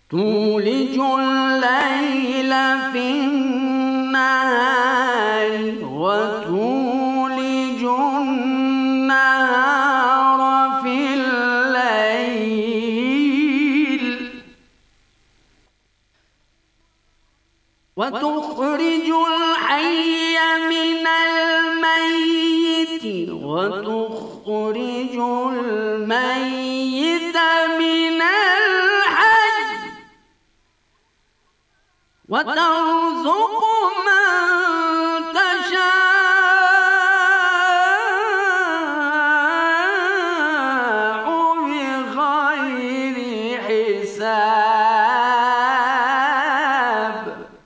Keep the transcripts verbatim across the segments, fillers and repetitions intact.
تولج الليل في النهار وتولج النهار في الليل وتخرج الحي من الميت وتخرج الميت من الحي وترزق من تشاء بغير حساب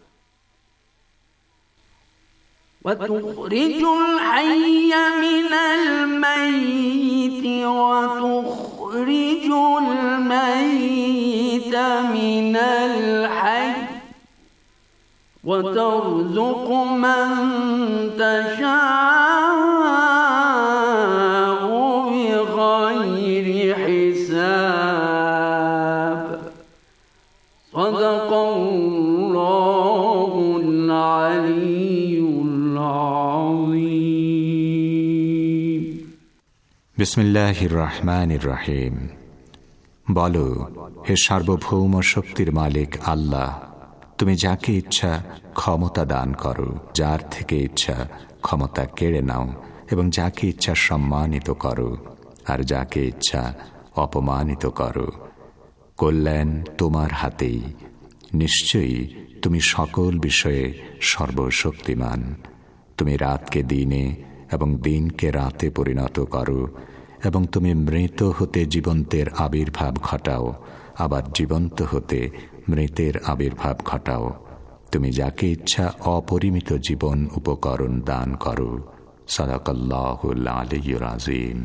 وتخرج الحي من الميت وتخرج الميت من الحي وترزق من تشاء بغير حساب صدق الله العلي العظيم বিসমিল্লাহির রহমানির রহিম। বলো, হে সার্বভৌম শক্তির মালিক আল্লাহ, তুমি যাকে ইচ্ছা ক্ষমতা দান করো, যার থেকে ইচ্ছা ক্ষমতা কেড়ে নাও, এবং যাকে ইচ্ছা সম্মানিত করো আর যাকে ইচ্ছা অপমানিত করো। কল্যাণ তোমার হাতেই, নিশ্চয়ই তুমি সকল বিষয়ে সর্বশক্তিমান। তুমি রাতকে দিনে এবং দিনকে রাতে পরিণত করো, এবং তুমি মৃত হতে জীবন্তের আবির্ভাব ঘটাও, আবার জীবন্ত হতে মৃতের আবির্ভাব ঘটাও। তুমি যাকে ইচ্ছা অপরিমিত জীবন উপকরণ দান করো। সাদাকাল্লাহুল আলিয়্যুল আযীম।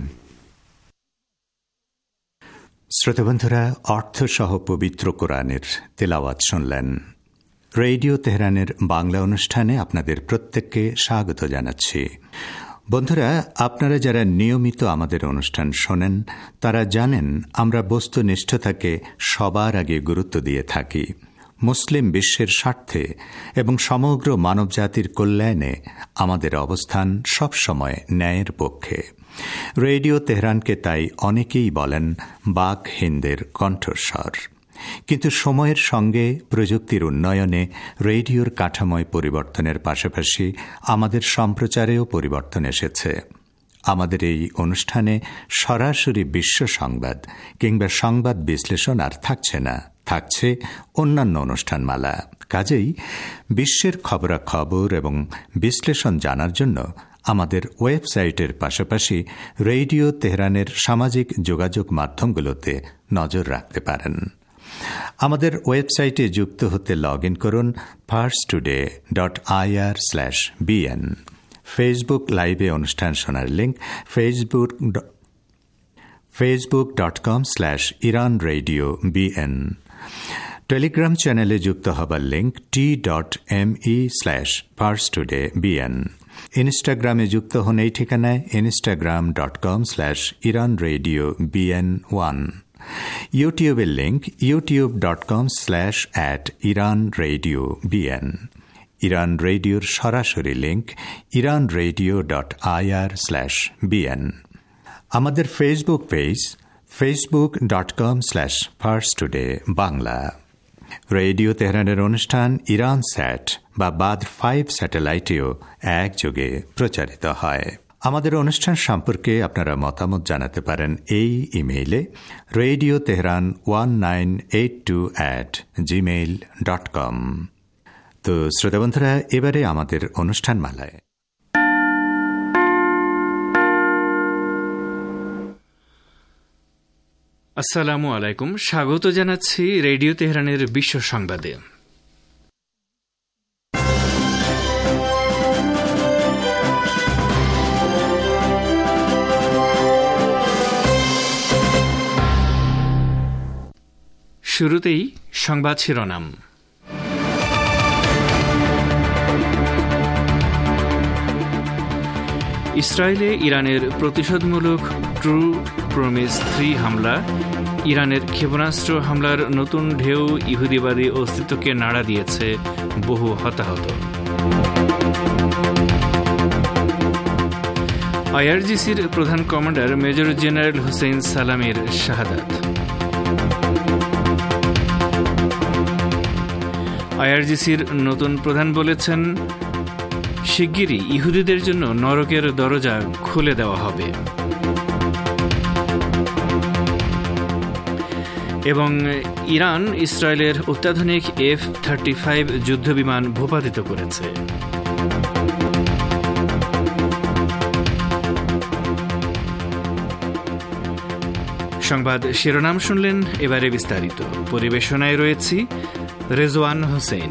শ্রোতাবন্ধুরা, অর্থসহ পবিত্র কোরআনের তেলাওয়াত শুনলেন। রেডিও তেহরানের বাংলা অনুষ্ঠানে আপনাদের প্রত্যেককে স্বাগত জানাচ্ছি। বন্ধুরা, আপনারা যারা নিয়মিত আমাদের অনুষ্ঠান শোনেন তারা জানেন আমরা বস্তুনিষ্ঠতাকে সবার আগে গুরুত্ব দিয়ে থাকি। মুসলিম বিশ্বের স্বার্থে এবং সমগ্র মানবজাতির কল্যাণে আমাদের অবস্থান সবসময় ন্যায়ের পক্ষে। রেডিও তেহরানকে তাই অনেকেই বলেন বাক হিন্দের কণ্ঠস্বর। কিন্তু সময়ের সঙ্গে প্রযুক্তির উন্নয়নে রেডিওর কাঠামোয় পরিবর্তনের পাশাপাশি আমাদের সম্প্রচারেও পরিবর্তন এসেছে। আমাদের এই অনুষ্ঠানে সরাসরি বিশ্ব সংবাদ কিংবা সংবাদ বিশ্লেষণ আর থাকছে না, থাকছে অন্যান্য অনুষ্ঠানমালা। কাজেই বিশ্বের খবরাখবর এবং বিশ্লেষণ জানার জন্য আমাদের ওয়েবসাইটের পাশাপাশি রেডিও তেহরানের সামাজিক যোগাযোগ মাধ্যমগুলোতে নজর রাখতে পারেন। আমাদের ওয়েবসাইটে যুক্ত হতে লগ ইন করুন first today dot IR slash BN. Facebook লাইভে অনুষ্ঠান শোনার link Facebook Facebook dot com slash Iran radio BN. Telegram চ্যানেলে যুক্ত হবার link T dot M E slash first today BN. ইনস্টাগ্রামে যুক্ত হন এই ঠিকানায় Instagram dot com slash Iran radio BN one. ইউটিউবের link YouTube dot com slash at Iran radio BN. Iran রেডিওর সরাসরি link Iran radio dot IR slash BN. আমাদের Facebook page Facebook dot com slash first today Bangla. Radio তেহরানের অনুষ্ঠান Iran স্যাট বা বাদ five স্যাটেলাইটেও একযোগে প্রচারিত হয়। আমাদের অনুষ্ঠান সম্পর্কে আপনারা মতামত জানাতে পারেন এই ইমেইলে radio Tehran one nine eight two at Gmail dot com. তো শ্রোতাবন্ধুরা, এবারে আমাদের অনুষ্ঠান মালায় আসসালামু আলাইকুম। স্বাগত জানাচ্ছি রেডিও তেহরানের বিশ্ব সংবাদে। শুরুতেই সংবাদ শিরোনাম। ইসরায়েলে ইরানের প্রতিশোধমূলক ট্রু প্রমিস থ্রি হামলা, ইরানের ক্ষেপণাস্ত্র হামলার নতুন ঢেউ ইহুদিবাদী অস্তিত্বকে নাড়া দিয়েছে, বহু হতাহত। আইআরজিসির প্রধান কমান্ডার মেজর জেনারেল হোসেইন সালামির শাহাদাত। আইআরজিসির নতুন প্রধান বলেছেন, শিগগিরই ইহুদিদের জন্য নরকের দরজা খুলে দেওয়া হবে। এবং ইরান ইসরায়েলের অত্যাধুনিক এফ থার্টি ফাইভ যুদ্ধবিমান ভূপাতিত করেছে। সংবাদ শিরোনাম শুনলেন, এবারে বিস্তারিত। পরিবেশনায় রয়েছি রেজওয়ান হোসেন।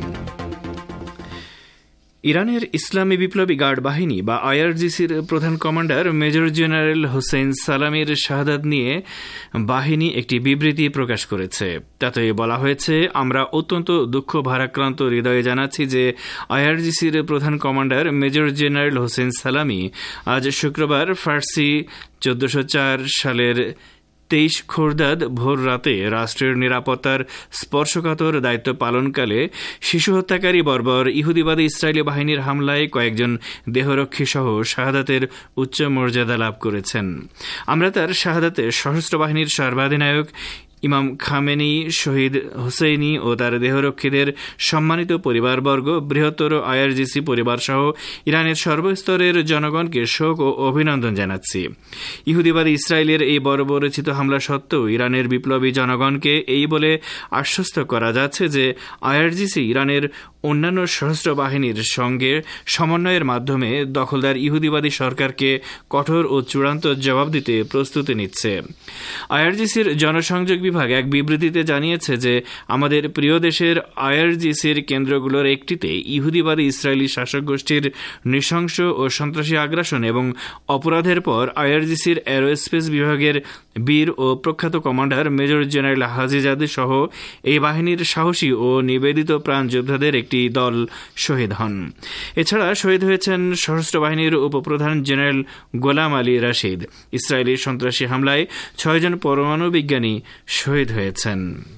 ইরানের ইসলামী বিপ্লবী গার্ড বাহিনী বা আইআরজিসির প্রধান কমান্ডার মেজর জেনারেল হোসেইন সালামির শাহাদাত নিয়ে বাহিনী একটি বিবৃতি প্রকাশ করেছে। তাতে বলা হয়েছে, আমরা অত্যন্ত দুঃখ ভারাক্রান্ত হৃদয়ে জানাচ্ছি যে আইআরজিসির প্রধান কমান্ডার মেজর জেনারেল হোসেইন সালামি আজ শুক্রবার ফার্সি চোদ্দশো চার সালের তেইশ খোরদাদ ভোর রাতে রাষ্ট্রের নিরাপত্তার স্পর্শকাতর দায়িত্ব পালনকালে শিশু হত্যাকারী বর্বর ইহুদিবাদী ইসরায়েলি বাহিনীর হামলায় কয়েকজন দেহরক্ষী সহ শাহাদাতের উচ্চ মর্যাদা লাভ করেছেন। আমরা তার শাহাদাতে সশস্ত্র বাহিনীর সর্বাধিনায়ক ইমাম খামেনি, শহীদ হোসেইনি ও তার দেহরক্ষীদের সম্মানিত পরিবারবর্গ, বৃহত্তর আইআরজিসি পরিবারসহ ইরানের সর্বস্তরের জনগণকে শোক ও অভিনন্দন জানাচ্ছি। ইহুদিবাদী ইসরায়েলের এই বর্বরচিত হামলা সত্ত্বেও ইরানের বিপ্লবী জনগণকে এই বলে আশ্বস্ত করা যাচ্ছে যে আইআরজিসি ইরানের অন্যান্য সশস্ত্র বাহিনীর সঙ্গে সমন্বয়ের মাধ্যমে দখলদার ইহুদিবাদী সরকারকে কঠোর ও চূড়ান্ত জবাব দিতে প্রস্তুতি নিচ্ছে। আইআরজিসির জনসংযোগ বিভাগ এক বিবৃতিতে জানিয়েছে যে আমাদের প্রিয় দেশের আইআরজিসির কেন্দ্রগুলোর একটিতে ইহুদিবাদী ইসরায়েলি শাসক গোষ্ঠীর নৃশংস ও সন্ত্রাসী আগ্রাসন এবং অপরাধের পর আইআরজিসির এরোস্পেস বিভাগের বীর ও প্রখ্যাত কমান্ডার মেজর জেনারেল হাজিজাদে সহ এই বাহিনীর সাহসী ও নিবেদিত প্রাণ যোদ্ধাদের একটি দল শহীদ হন। এছাড়া শহীদ হয়েছেন সশস্ত্র বাহিনীর উপপ্রধান general Gholam Ali Rashid. Israeli সন্ত্রাসী হামলায় ছয়জন পরমাণু বিজ্ঞানী শহীদ হয়েছেন।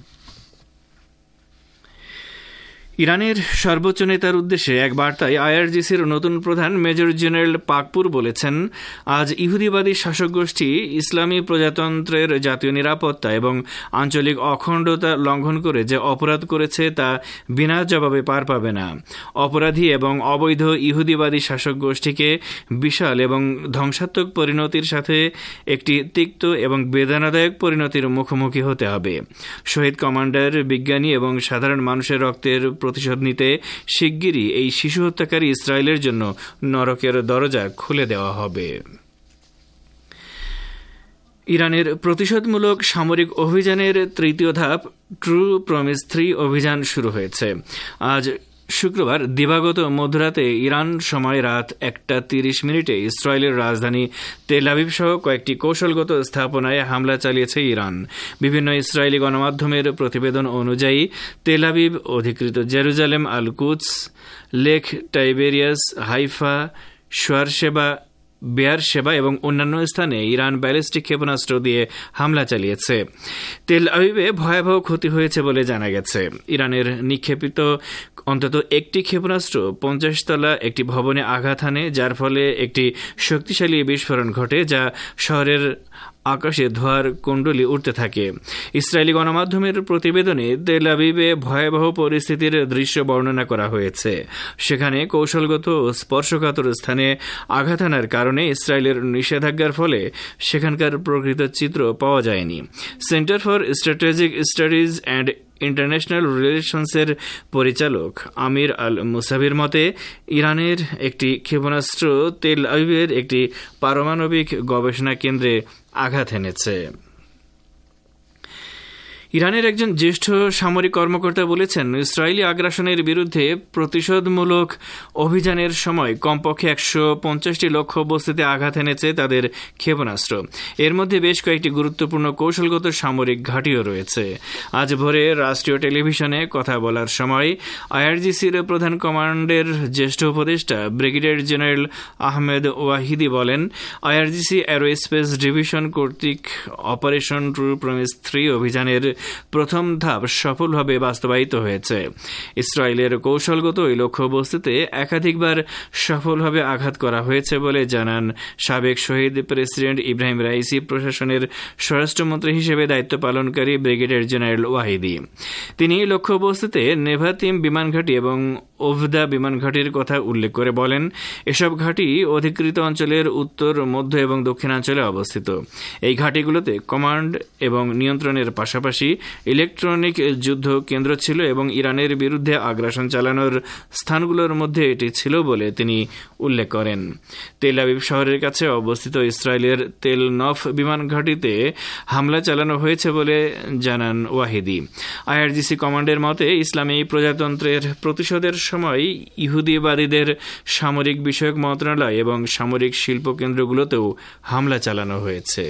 ইরানের সর্বোচ্চ নেতার উদ্দেশ্যে এক বার্তায় আইআরজিসির নতুন প্রধান মেজর জেনারেল পাকপুর বলেছেন, আজ ইহুদিবাদী শাসক গোষ্ঠী ইসলামী প্রজাতন্ত্রের জাতীয় নিরাপত্তা এবং আঞ্চলিক অখণ্ডতা লঙ্ঘন করে যে অপরাধ করেছে তা বিনা জবাবে পার পাবে না। অপরাধী এবং অবৈধ ইহুদিবাদী শাসক গোষ্ঠীকে বিশাল এবং ধ্বংসাত্মক পরিণতির সাথে একটি তিক্ত এবং বেদনাদায়ক পরিণতির মুখোমুখি হতে হবে। শহীদ কমান্ডার, বিজ্ঞানী এবং সাধারণ মানুষের রক্তের প্রতিশোধ নিতে শিগগিরই এই শিশু হত্যাকারী ইসরায়েলের জন্য নরকের দরজা খুলে দেওয়া হবে। ইরানের প্রতিশোধমূলক সামরিক অভিযানের তৃতীয় ধাপ ট্রু প্রমিস থ্রি অভিযান শুরু হয়েছে। আজ শুক্রবার দিবাগত মধ্যরাতে ইরান সময় রাত একটা তিরিশ মিনিটে ইসরায়েলের রাজধানী তেল আবিব সহ কয়েকটি কৌশলগত স্থাপনায় হামলা চালিয়েছে ইরান। বিভিন্ন ইসরায়েলি গণমাধ্যমের প্রতিবেদন অনুযায়ী তেল আবিব অধিকৃত Jerusalem, Al Quds, lake Tiberias, Haifa, শোয়ারশেবা, বেয়ারশেবা এবং অন্যান্য স্থানে ইরান ব্যালিস্টিক ক্ষেপণাস্ত্র দিয়ে হামলা চালিয়েছে। তেল আবিবে ভয়াবহ ক্ষতি হয়েছে বলে জানা গেছে। ইরানের নিক্ষেপিত অন্তত একটি ক্ষেপণাস্ত্র পঞ্চাশ তলা একটি ভবনে আঘাত হানে, যার ফলে একটি শক্তিশালী বিস্ফোরণ ঘটে, যা শহরের আকাশে ধোঁয়ার কুণ্ডলী উঠতে থাকে। ইসরায়েলি গণমাধ্যমের প্রতিবেদনে তেল আবিবে ভয়াবহ পরিস্থিতির দৃশ্য বর্ণনা করা হয়েছে। সেখানে কৌশলগত ও স্পর্শকাতর স্থানে আঘাত হানার কারণে ইসরায়েলের নিষেধাজ্ঞার ফলে সেখানকার প্রকৃত চিত্র পাওয়া যায়নি। Centre for strategic studies and international রিলেশনসের পরিচালক আমির আল মুসাভির মতে, ইরানের একটি ক্ষেপণাস্ত্র তেল আবিবের একটি পারমাণবিক গবেষণা কেন্দ্রে আঘাত এনেছে। ইরানের একজন জ্যেষ্ঠ সামরিক কর্মকর্তা বলেছেন, ইসরায়েলি আগ্রাসনের বিরুদ্ধে প্রতিশোধমূলক অভিযানের সময় কমপক্ষে একশো পঞ্চাশটি লক্ষ্য বস্তুতে আঘাত এনেছে তাদের ক্ষেপণাস্ত্র। এর মধ্যে বেশ কয়েকটি গুরুত্বপূর্ণ কৌশলগত সামরিক ঘাঁটিও রয়েছে। আজ ভোরে রাষ্ট্রীয় টেলিভিশনে কথা বলার সময় আইআরজিসির প্রধান কমান্ডের জ্যেষ্ঠ উপদেষ্টা ব্রিগেডিয়ার জেনারেল আহমেদ ওয়াহিদি বলেন, আইআরজিসি অ্যারোস্পেস ডিভিশন কর্তৃক অপারেশন ট্রু প্রমিস থ্রি অভিযানের প্রথম ধাপ সফলভাবে বাস্তবায়িত হয়েছে। ইসরায়েলের কৌশলগত ওই লক্ষ্যবস্তুতে একাধিকবার সফলভাবে আঘাত করা হয়েছে বলে জানান সাবেক শহীদ প্রেসিডেন্ট ইব্রাহিম রাইসি প্রশাসনের স্বরাষ্ট্রমন্ত্রী হিসেবে দায়িত্ব পালনকারী ব্রিগেডিয়ার জেনারেল ওয়াহিদি। তিনি লক্ষ্যবস্তুতে নেভাতিম বিমান ঘাঁটি এবং ওভদা বিমান ঘাঁটির কথা উল্লেখ করে বলেন, এসব ঘাঁটি অধিকৃত অঞ্চলের উত্তর, মধ্য এবং দক্ষিণাঞ্চলে অবস্থিত। এই ঘাঁটিগুলোতে কমান্ড এবং নিয়ন্ত্রণের পাশাপাশি ইলেকট্রনিক যুদ্ধ কেন্দ্র ছিল এবং ইরানের বিরুদ্ধে আগ্রাসন চালানোর স্থানগুলোর মধ্যে এটি ছিল বলে তিনি উল্লেখ করেন। তেল আবিব শহরের কাছে অবস্থিত ইসরায়েলের তেল নফ বিমান ঘাঁটিতে হামলা চালানো হয়েছে বলে জানান ওয়াহিদি। আইআরজিসি কমান্ডের মতে, ইসলামী প্রজাতন্ত্রের প্রতিশোধের সময় ইহুদিবাদীদের সামরিক বিষয়ক মন্ত্রণালয় এবং সামরিক শিল্প কেন্দ্রগুলোতেও হামলা চালানো হয়েছে।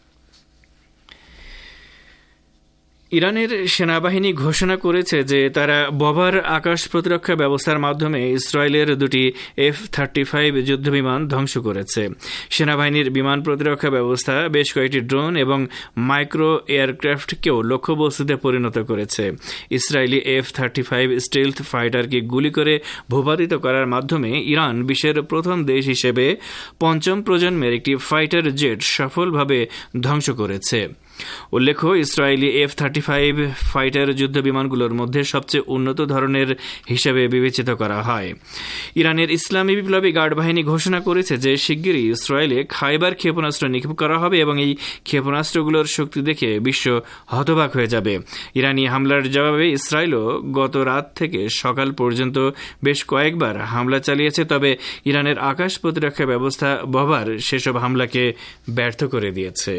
ইরানের সেনাবাহিনী ঘোষণা করেছে যে তারা বভার আকাশ প্রতিরক্ষা ব্যবস্থার মাধ্যমে ইসরায়েলের দুটি এফ থার্টি ফাইভ যুদ্ধবিমান ধ্বংস করেছে। সেনাবাহিনীর বিমান প্রতিরক্ষা ব্যবস্থা বেশ কয়েকটি ড্রোন এবং মাইক্রো এয়ারক্রাফটকেও লক্ষ্যবস্তুতে পরিণত করেছে। Israeli F thirty five stealth ফাইটারকে গুলি করে ভূপাতিত করার মাধ্যমে ইরান বিশ্বের প্রথম দেশ হিসেবে পঞ্চম প্রজন্মের একটি ফাইটার জেট সফলভাবে ধ্বংস করেছে। উল্লেখ্য, Israeli F thirty five fighter যুদ্ধ বিমানগুলোর মধ্যে সবচেয়ে উন্নত ধরনের হিসেবে বিবেচিত করা হয়। ইরানের ইসলামী বিপ্লবী গার্ড বাহিনী ঘোষণা করেছে যে শিগগিরই ইসরায়েলে খাইবার ক্ষেপণাস্ত্র নিক্ষেপ করা হবে এবং এই ক্ষেপণাস্ত্রগুলোর শক্তি দেখে বিশ্ব হতবাক হয়ে যাবে। ইরানি হামলার জবাবে ইসরায়েলও গত রাত থেকে সকাল পর্যন্ত বেশ কয়েকবার হামলা চালিয়েছে, তবে ইরানের আকাশ প্রতিরক্ষা ব্যবস্থা বভার সেসব হামলাকে ব্যর্থ করে দিয়েছে।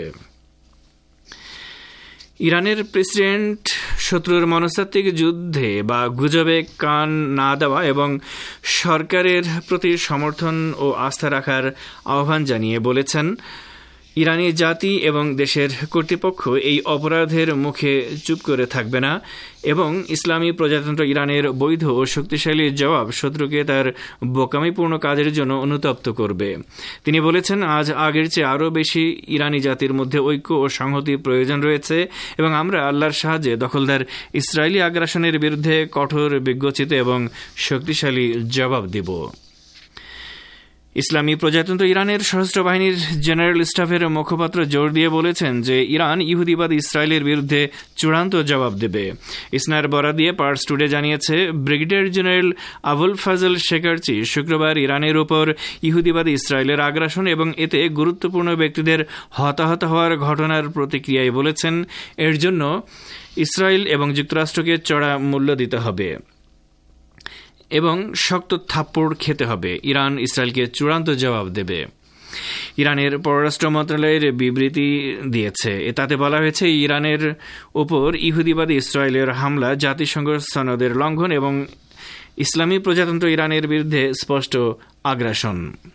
ইরানের প্রেসিডেন্ট শত্রুর মনস্তাত্ত্বিক যুদ্ধে বা গুজবে কান না দেওয়া এবং সরকারের প্রতি সমর্থন ও আস্থা রাখার আহ্বান জানিয়ে বলেছেন, ইরানি জাতি এবং দেশের কর্তৃপক্ষ এই অপরাধের মুখে চুপ করে থাকবে না এবং ইসলামী প্রজাতন্ত্র ইরানের বৈধ ও শক্তিশালী জবাব শত্রুকে তার বোকামিপূর্ণ কাজের জন্য অনুতপ্ত করবে। তিনি বলেছেন, আজ আগের চেয়ে আরও বেশি ইরানি জাতির মধ্যে ঐক্য ও সংহতি প্রয়োজন রয়েছে এবং আমরা আল্লাহর সাহায্যে দখলদার ইসরায়েলি আগ্রাসনের বিরুদ্ধে কঠোর, বিজ্ঞচিত এবং শক্তিশালী জবাব দিব। ইসলামী প্রজাতন্ত্র ইরানের সশস্ত্র বাহিনীর জেনারেল স্টাফের মুখপাত্র জোর দিয়ে বলেছেন যে ইরান ইহুদিবাদ ইসরায়েলের বিরুদ্ধে চূড়ান্ত জবাব দেবে। ইসনার বরাত দিয়ে পার্স টুডে জানিয়েছে, brigadier general Abul Fazl Shekarchi শুক্রবার ইরানের উপর ইহুদিবাদ ইসরায়েলের আগ্রাসন এবং এতে গুরুত্বপূর্ণ ব্যক্তিদের হতাহত হওয়ার ঘটনার প্রতিক্রিয়ায় বলেছেন, এর জন্য ইসরায়েল এবং যুক্তরাষ্ট্রকে চড়া মূল্য দিতে হবে এবং শক্ত থাপ্পড় খেতে হবে। ইরান ইসরায়েলকে চূড়ান্ত জবাব দেবে। ইরানের পররাষ্ট্র মন্ত্রণালয়ের বিবৃতি দিয়েছে, তাতে বলা হয়েছে, ইরানের উপর ইহুদিবাদী ইসরায়েলের হামলা জাতিসংঘ সনদের লঙ্ঘন এবং ইসলামী প্রজাতন্ত্র ইরানের বিরুদ্ধে স্পষ্ট আগ্রাসন।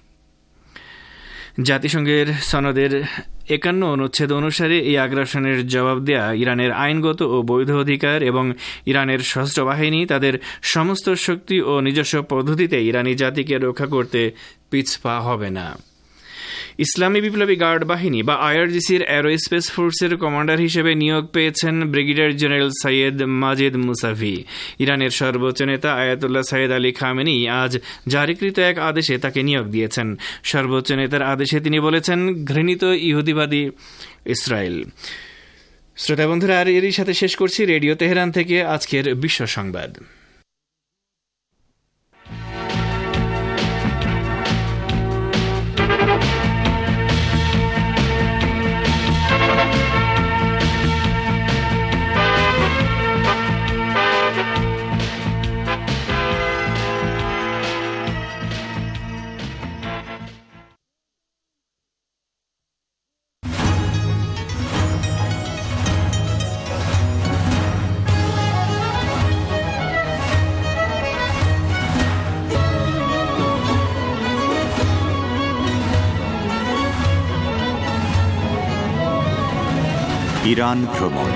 জাতিসংঘের সনদের একান্ন অনুচ্ছেদ অনুসারে এই আগ্রাসনের জবাব দেয়া ইরানের আইনগত ও বৈধ অধিকার এবং ইরানের সশস্ত্র বাহিনী তাদের সমস্ত শক্তি ও নিজস্ব পদ্ধতিতে ইরানি জাতিকে রক্ষা করতে পিছপা হবে না। ইসলামী বিপ্লবী গার্ড বাহিনী বা আইআরজিসির অ্যারোস্পেস ফোর্সের কমান্ডার হিসেবে নিয়োগ পেয়েছেন brigadier general Sayyed Majid Mousavi. ইরানের সর্বোচ্চ নেতা আয়াতুল্লাহ সাইয়েদ আলী খামেনি আজ জারিকৃত এক আদেশে তাকে নিয়োগ দিয়েছেন। সর্বোচ্চ নেতার আদেশে তিনি বলেছেন, ঘৃণিত ইহুদিবাদী ইসরায়েল। শ্রোতা বন্ধুরা, আর এরই সাথে শেষ করছি রেডিও তেহরান থেকে আজকের বিশ্ব সংবাদ। ইরান ভ্রমণ।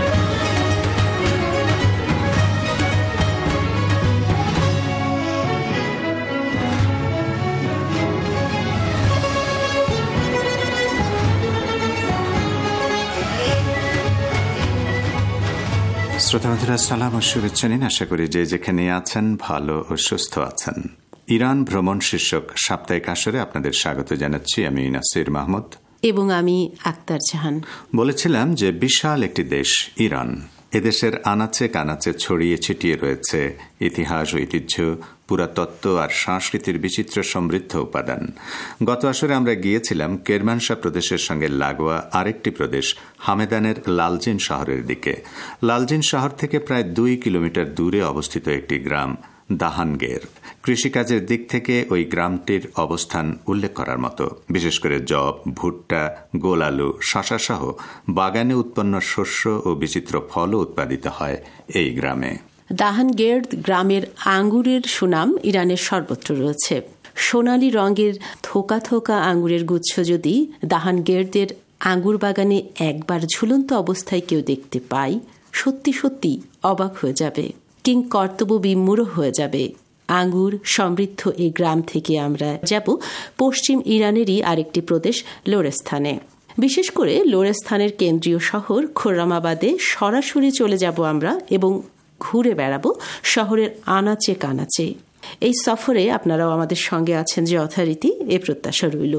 শ্রোতাবন্ধুরা, সালাম ও শুভেচ্ছা নিন। আশা করি যে যেখানে আছেন ভালো ও সুস্থ আছেন। ইরান ভ্রমণ শীর্ষক সাপ্তাহিক আসরে আপনাদের স্বাগত জানাচ্ছি। আমি নাসির মাহমুদ এবং আমি আক্তার জাহান। বলেছিলাম যে বিশাল একটি দেশ ইরান। এদেশের আনাচে কানাচে ছড়িয়ে ছিটিয়ে রয়েছে ইতিহাস, ঐতিহ্য, পুরাতত্ত্ব আর সংস্কৃতির বিচিত্র সমৃদ্ধ উপাদান। গত আসরে আমরা গিয়েছিলাম কেরমানশাহ প্রদেশের সঙ্গে লাগোয়া আরেকটি প্রদেশ হামেদানের লালজিন শহরের দিকে। লালজিন শহর থেকে প্রায় দুই কিলোমিটার দূরে অবস্থিত একটি গ্রাম দাহানগের। কৃষিকাজের দিক থেকে ওই গ্রামটির অবস্থান উল্লেখ করার মতো। বিশেষ করে যব, ভুট্টা, গোল আলু, শশা সহ বাগানে উৎপন্ন শস্য ও বিচিত্র ফলও উৎপাদিত হয় এই গ্রামে। দাহানগের গ্রামের আঙ্গুরের সুনাম ইরানের সর্বত্র রয়েছে। সোনালী রঙের থোকা থোকা আঙ্গুরের গুচ্ছ যদি দাহানগেরদের আঙ্গুর বাগানে একবার ঝুলন্ত অবস্থায় কেউ দেখতে পায়, সত্যি সত্যি অবাক হয়ে যাবে, কিং কর্তব্য বিমূঢ় হয়ে যাবে। আঙ্গুর সমৃদ্ধ এই গ্রাম থেকে আমরা যাব পশ্চিম ইরানেরই আরেকটি প্রদেশ লোরেস্থানে। বিশেষ করে লোরেস্থানের কেন্দ্রীয় শহর খোর্রামাবাদে সরাসরি চলে যাব আমরা এবং ঘুরে বেড়াবো শহরের আনাচে কানাচে। এই সফরে আপনারাও আমাদের সঙ্গে আছেন যে যথারীতি এ প্রত্যাশা রইল।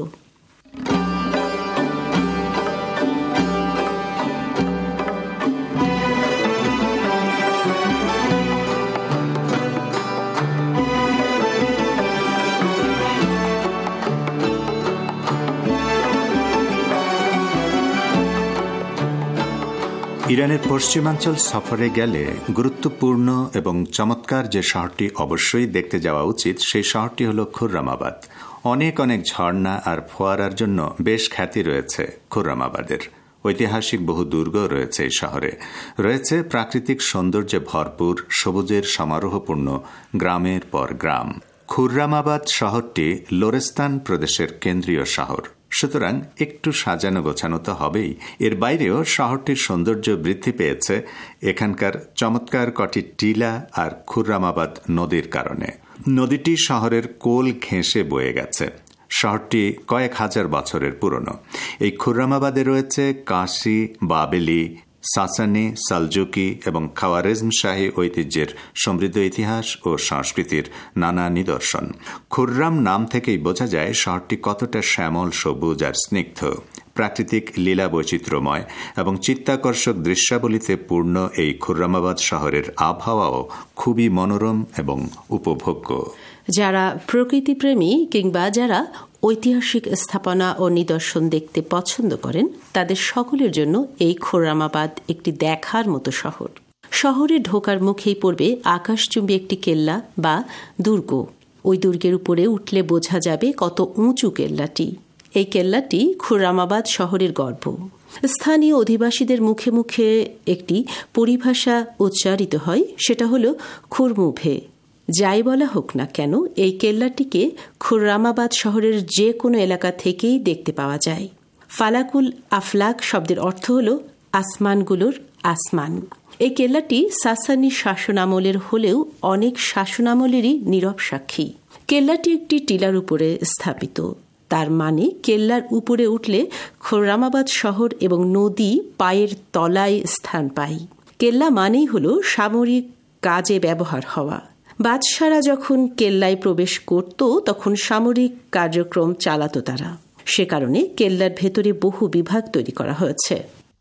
ইরানের পশ্চিমাঞ্চল সফরে গেলে গুরুত্বপূর্ণ এবং চমৎকার যে শহরটি অবশ্যই দেখতে যাওয়া উচিত সেই শহরটি হল খুররামাবাদ। অনেক অনেক ঝর্ণা আর ফোয়ারার জন্য বেশ খ্যাতি রয়েছে খুররামাবাদের। ঐতিহাসিক বহু দুর্গ রয়েছে এই শহরে। রয়েছে প্রাকৃতিক সৌন্দর্যে ভরপুর সবুজের সমারোহপূর্ণ গ্রামের পর গ্রাম। খুররামাবাদ শহরটি লোরেস্তান প্রদেশের কেন্দ্রীয় শহর, সুতরাং একটু সাজানো গোছানো তো হবেই। এর বাইরেও শহরটির সৌন্দর্য বৃদ্ধি পেয়েছে এখানকার চমৎকার কটি টিলা আর খুররামাবাদ নদীর কারণে। নদীটি শহরের কোল ঘেঁষে বয়ে গেছে। শহরটি কয়েক হাজার বছরের পুরনো। এই খুররামাবাদে রয়েছে কাশি, বাবেলি, সাসানি, সালজুকি এবং খাওয়ারেজম শাহী ঐতিহ্যের সমৃদ্ধ ইতিহাস ও সংস্কৃতির নানা নিদর্শন। খুররাম নাম থেকেই বোঝা যায় শহরটি কতটা শ্যামল, সবুজ আর স্নিগ্ধ। প্রাকৃতিক লীলা বৈচিত্র্যময় এবং চিত্তাকর্ষক দৃশ্যাবলিতে পূর্ণ এই খুররামাবাদ শহরের আবহাওয়াও খুবই মনোরম এবং উপভোগ্য। যারা প্রকৃতিপ্রেমী কিংবা যারা ঐতিহাসিক স্থাপনা ও নিদর্শন দেখতে পছন্দ করেন তাদের সকলের জন্য এই খুররামাবাদ একটি দেখার মতো শহর। শহরে ঢোকার মুখেই পড়বে আকাশচুম্বী একটি কেল্লা বা দুর্গ। ওই দুর্গের উপরে উঠলে বোঝা যাবে কত উঁচু কেল্লাটি। এই কেল্লাটি খুররামাবাদ শহরের গর্ব। স্থানীয় অধিবাসীদের মুখে মুখে একটি পরিভাষা উচ্চারিত হয়, সেটা হলো খুরমুভে। যাই বলা হোক না কেন, এই কেল্লাটিকে খুররামাবাদ শহরের যে কোনো এলাকা থেকেই দেখতে পাওয়া যায়। ফালাকুল আফলাক শব্দের অর্থ হল আসমানগুলোর আসমান। এই কেল্লাটি সাসানি শাসনামলের হলেও অনেক শাসনামলেরই নীরব সাক্ষী। কেল্লাটি একটি টিলার উপরে স্থাপিত। তার মানে কেল্লার উপরে উঠলে খুররামাবাদ শহর এবং নদী পায়ের তলায় স্থান পায়। কেল্লা মানেই হল সামরিক কাজে ব্যবহার হওয়া। বাদশারা যখন কেল্লায় প্রবেশ করত তখন সামরিক কার্যক্রম চালাত তারা। সে কারণে কেল্লার ভেতরে বহু বিভাগ তৈরি করা হয়েছে।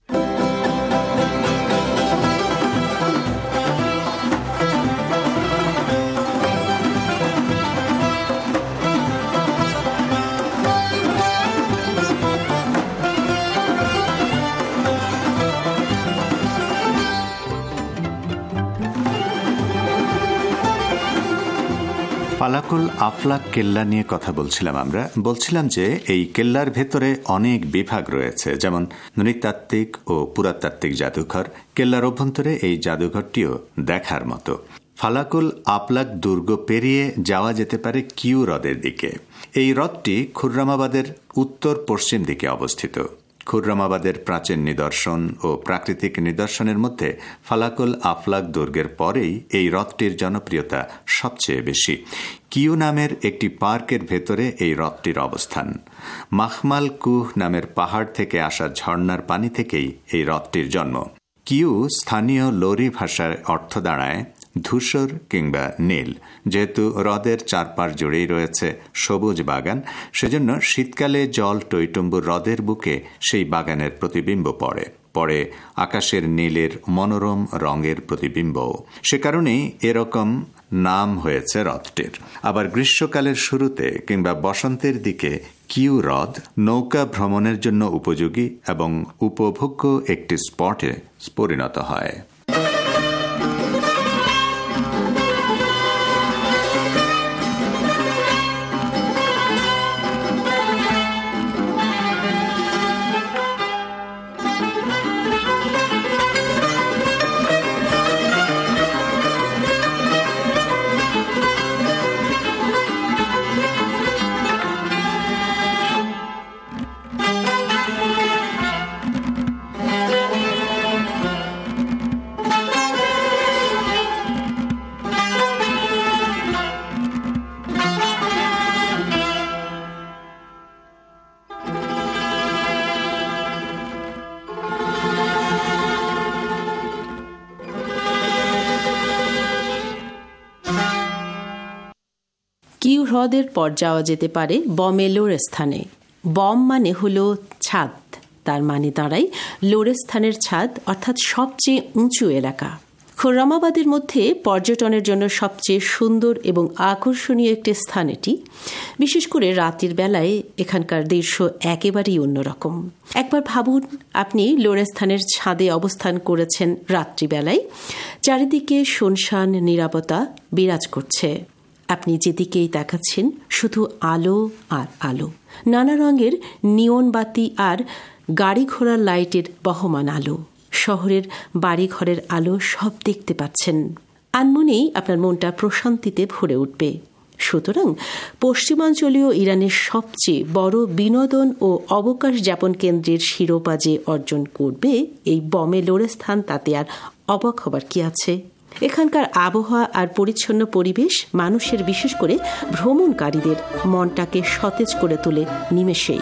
ফালাকুল আফলাক কেল্লা নিয়ে কথা বলছিলাম আমরা। বলছিলাম যে এই কেল্লার ভেতরে অনেক বিভাগ রয়েছে, যেমন নৃতাত্ত্বিক ও পুরাতাত্ত্বিক জাদুঘর। কেল্লার অভ্যন্তরে এই জাদুঘরটিও দেখার মতো। ফালাকুল আফলাক দুর্গ পেরিয়ে যাওয়া যেতে পারে কিউ হ্রদের দিকে। এই হ্রদটি খুররামাবাদের উত্তর পশ্চিম দিকে অবস্থিত। খুররামাবাদের প্রাচীন নিদর্শন ও প্রাকৃতিক নিদর্শনের মধ্যে ফালাকুল আফলাক দুর্গের পরেই এই হ্রদটির জনপ্রিয়তা সবচেয়ে বেশি। কিউ নামের একটি পার্কের ভেতরে এই হ্রদটির অবস্থান। মাখমাল কুহ নামের পাহাড় থেকে আসা ঝর্ণার পানি থেকেই এই হ্রদটির জন্ম। কিউ স্থানীয় লোরি ভাষার অর্থ দাঁড়ায় ধূসর কিংবা নীল। যেহেতু হ্রদের চারপাশ জুড়েই রয়েছে সবুজ বাগান, সেজন্য শীতকালে জল টইটুম্বুর হ্রদের বুকে সেই বাগানের প্রতিবিম্ব পড়ে পড়ে আকাশের নীলের মনোরম রঙের প্রতিবিম্ব। সে কারণেই এরকম নাম হয়েছে হ্রদটির। আবার গ্রীষ্মকালের শুরুতে কিংবা বসন্তের দিকে কিউ হ্রদ নৌকা ভ্রমণের জন্য উপযোগী এবং উপভোগ্য একটি স্পটে পরিণত হয়। কিউ হ্রদের পর যাওয়া যেতে পারে বমে লোরেস্থানে। বম মানে হল ছাদ, তার মানে দাঁড়ায় লোরেস্থানের ছাদ, অর্থাৎ সবচেয়ে উঁচু এলাকা। খুররামাবাদের মধ্যে পর্যটনের জন্য সবচেয়ে সুন্দর এবং আকর্ষণীয় একটি স্থান এটি। বিশেষ করে রাতের বেলায় এখানকার দৃশ্য একেবারেই অন্যরকম। একবার ভাবুন, আপনি লোরেস্থানের ছাদে অবস্থান করেছেন রাত্রিবেলায়, চারিদিকে শুনশান নীরবতা বিরাজ করছে। আপনি যেদিকেই তাকাচ্ছেন শুধু আলো আর আলো, নানা রঙের নিয়ন বাতি আর গাড়ি ঘোড়ার লাইটের বহমান আলো, শহরের বাড়িঘরের আলো সব দেখতে পাচ্ছেন। আনমনেই আপনার মনটা প্রশান্তিতে ভরে উঠবে। সুতরাং পশ্চিমাঞ্চলীয় ইরানের সবচেয়ে বড় বিনোদন ও অবকাশ যাপন কেন্দ্রের শিরোপা যে অর্জন করবে এই বমে লোরেস্থান, তাতে আর অবাক হবার কি আছে। এখানকার আবহাওয়া আর পরিচ্ছন্ন পরিবেশ মানুষের, বিশেষ করে ভ্রমণকারীদের মনটাকে সতেজ করে তোলে নিমেষেই।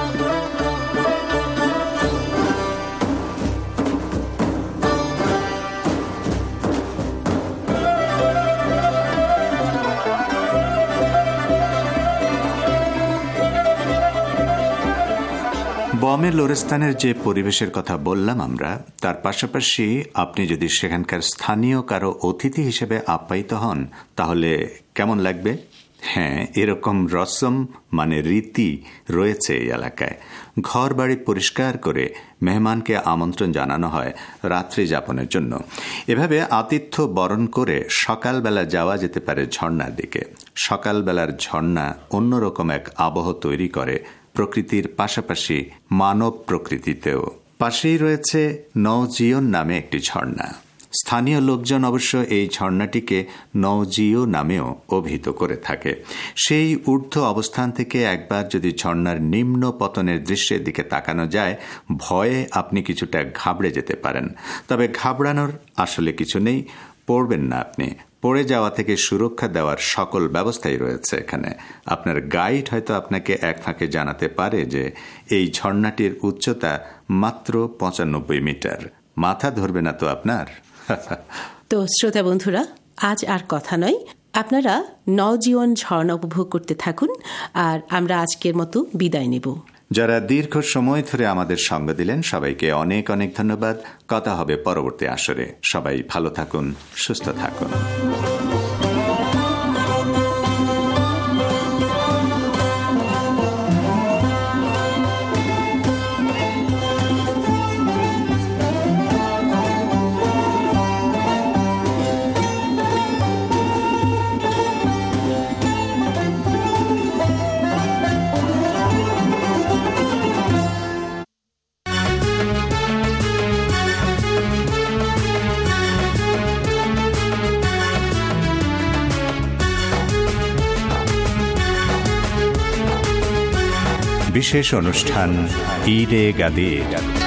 বমে লোরেস্তানের যে পরিবেশের কথা বললাম আমরা, তার পাশাপাশি আপনি যদি সেখানকার স্থানীয় কারো অতিথি হিসেবে আপ্যায়িত হন, তাহলে কেমন লাগবে? হ্যাঁ, এরকম রসম মানে রীতি রয়েছে এই এলাকায়। ঘর বাড়ি পরিষ্কার করে মেহমানকে আমন্ত্রণ জানানো হয় রাত্রি যাপনের জন্য। এভাবে আতিথ্য বরণ করে সকালবেলা যাওয়া যেতে পারে ঝর্ণার দিকে। সকালবেলার ঝর্ণা অন্যরকম এক আবহ তৈরি করে প্রকৃতির পাশাপাশি মানব প্রকৃতিতেও। পাশেই রয়েছে নওজিয়ন নামে একটি ঝর্ণা। স্থানীয় লোকজন অবশ্য এই ঝর্ণাটিকে নওজিও নামেও অভিহিত করে থাকে। সেই ঊর্ধ্ব অবস্থান থেকে একবার যদি ঝর্ণার নিম্ন পতনের দৃশ্যের দিকে তাকানো যায়, ভয়ে আপনি কিছুটা ঘাবড়ে যেতে পারেন। তবে ঘাবড়ানোর আসলে কিছু নেই, পড়বেন না আপনি। পড়ে যাওয়া থেকে সুরক্ষা দেওয়ার সকল ব্যবস্থাই রয়েছে এখানে। আপনার গাইড হয়তো আপনাকে এক ফাঁকে জানাতে পারে যে এই ঝর্ণাটির উচ্চতা মাত্র পঁচানব্বই মিটার। মাথা ধরবে না তো আপনার? তো শ্রোতা বন্ধুরা, আজ আর কথা নয়, আপনারা নওজিয়ন ঝর্ণা উপভোগ করতে থাকুন, আর আমরা আজকের মতো বিদায় নেব। যারা দীর্ঘ সময় ধরে আমাদের সঙ্গ দিলেন, সবাইকে অনেক অনেক ধন্যবাদ। কথা হবে পরবর্তী আসরে। সবাই ভালো থাকুন, সুস্থ থাকুন। বিশেষ অনুষ্ঠান ঈদে গাদির।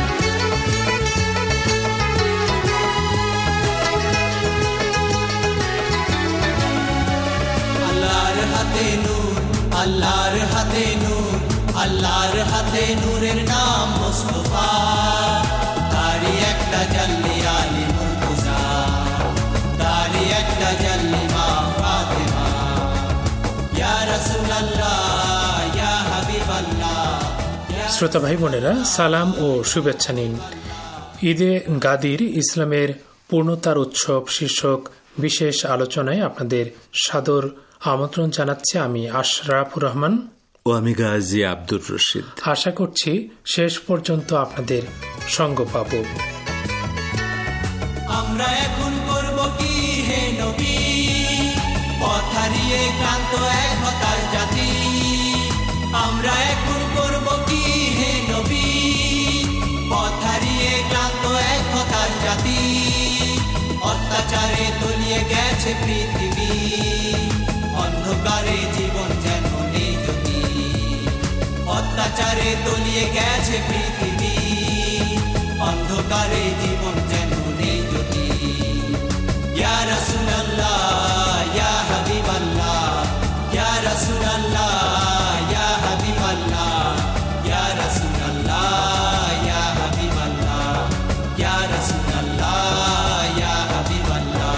আল্লাহর হাতে নূর, আল্লাহর হাতে নূর, আল্লাহর হাতে নূরের নাম মুস্তাফা, তারি একটা জাল্লি আলী মুর্তজা, তারি একটা জাল্লি মা ফাতেমা, ইয়া রাসূলুল্লাহ ইয়া হাবিবাল্লাহ। শ্রোতা ভাই বোনেরা, সালাম ও শুভেচ্ছা নিন। ঈদে গাদির ইসলামের পূর্ণতার উৎসব শীর্ষক বিশেষ আলোচনায় আপনাদের সাদর আমন্ত্রণ জানাচ্ছি আমি আশরাফুর রহমান ও আমি গাজী আব্দুর রশিদ। আশা করছি শেষ পর্যন্ত আপনাদের সঙ্গ পাব। আমরা এখন করব কি হে নবী, পথ হারিয়ে ক্লান্ত এক হতাশ জাতি, আমরা এখন করব কি হে নবী, পথ হারিয়ে ক্লান্ত এক হতাশ জাতি, অত্যাচারে তলিয়ে গেছে পৃথিবী, অন্ধকারে জীবন যেন নেই জ্যোতি, অত্যাচারে তলিয়ে গেছে পৃথিবী, অন্ধকারে জীবন যেন নেই জ্যোতি। ইয়া রাসূলুল্লাহ ইয়া হাবিবাল্লাহ, ইয়া রাসূলুল্লাহ ইয়া হাবিবাল্লাহ, ইয়া রাসূলুল্লাহ ইয়া হাবিবাল্লাহ, ইয়া রাসূলুল্লাহ ইয়া হাবিবাল্লাহ।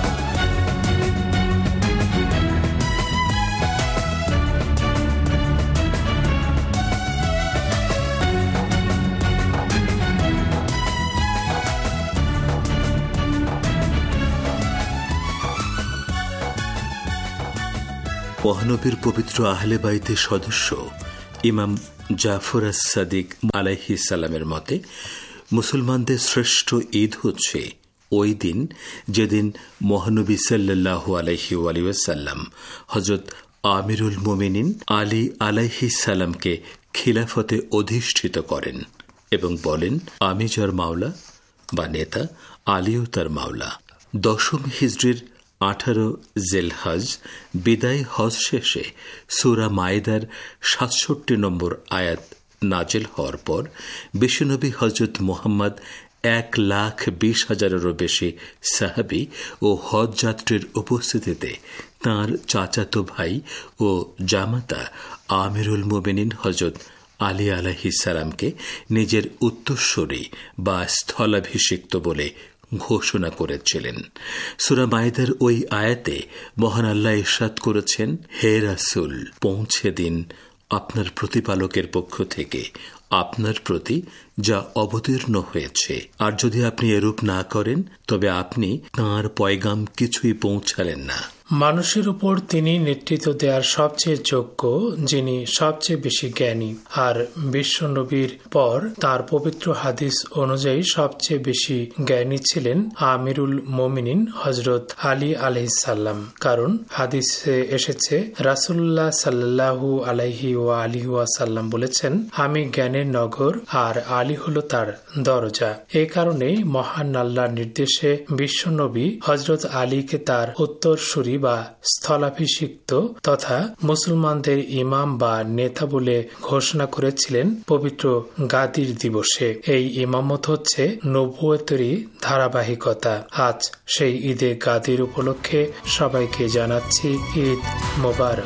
মহানবীর পবিত্র আহলে বাইতের সদস্য ইমাম জাফর আস সাদিক আলাইহিস সালামের মতে মুসলমানদের শ্রেষ্ঠ ঈদ হচ্ছে ওই দিন যেদিন মহানবী সাল্লাল্লাহু আলাইহি ওয়াসাল্লাম হযরত আমিরুল মুমিনিন আলী আলাইহিস সালামকে খিলাফতে অধিষ্ঠিত করেন এবং বলেন, আমি যার মাওলা বা নেতা, আলীও তার মাওলা। দশম হিজরির আঠারো জেলহজ বিদায় হজ শেষে সূরা মায়েদার সাতষট্টি নম্বর আয়াত নাজেল হওয়ার পর বিশ্বনবী হযরত মুহাম্মদ এক লাখ বিশ হাজারেরও বেশি সাহাবী ও হজ যাত্রীর উপস্থিতিতে তাঁর চাচাতো ভাই ও জামাতা আমিরুল মুমিনিন হযরত আলী আলাইহিস সালামকে নিজের উত্তরসূরি বা স্থলাভিষিক্ত বলে ঘোষণা করেছিলেন। সূরা মায়েদার ওই আয়াতে মহান আল্লাহ ইরশাদ করেছেন, হে রাসূল, পৌঁছে দিন আপনার প্রতিপালকের পক্ষ থেকে আপনার প্রতি যা অবতীর্ণ হয়েছে, আর যদি আপনি এরূপ না করেন তবে আপনি তাঁর পয়গাম কিছুই পৌঁছালেন না। মানুষের উপর তিনি নেতৃত্ব দেওয়ার সবচেয়ে যোগ্য, যিনি সবচেয়ে বেশি জ্ঞানী, আর বিশ্ব নবীর পর তার পবিত্র হাদিস অনুযায়ী সবচেয়ে বেশি জ্ঞানী ছিলেন আমিরুল মুমিনিন হযরত আলী আলাইহিস সালাম। কারণ হাদিসে এসেছে, রাসূলুল্লাহ সাল্লাল্লাহু আলাইহি ওয়া আলিহি ওয়াসাল্লাম বলেছেন, আমি জ্ঞানের নগর আর আলী হলো তার দরজা। এ কারণে মহান আল্লাহর নির্দেশে বিশ্ব নবী হযরত আলীকে তার উত্তরসূরি বা স্থলাভিষিক্ত তথা মুসলমানদের ইমাম বা নেতা বলে ঘোষণা করেছিলেন পবিত্র গাদির দিবসে। এই ইমামত হচ্ছে নবুয়তেরই ধারাবাহিকতা। আজ সেই ঈদে গাদির উপলক্ষে সবাইকে জানাচ্ছি ঈদ মোবারক।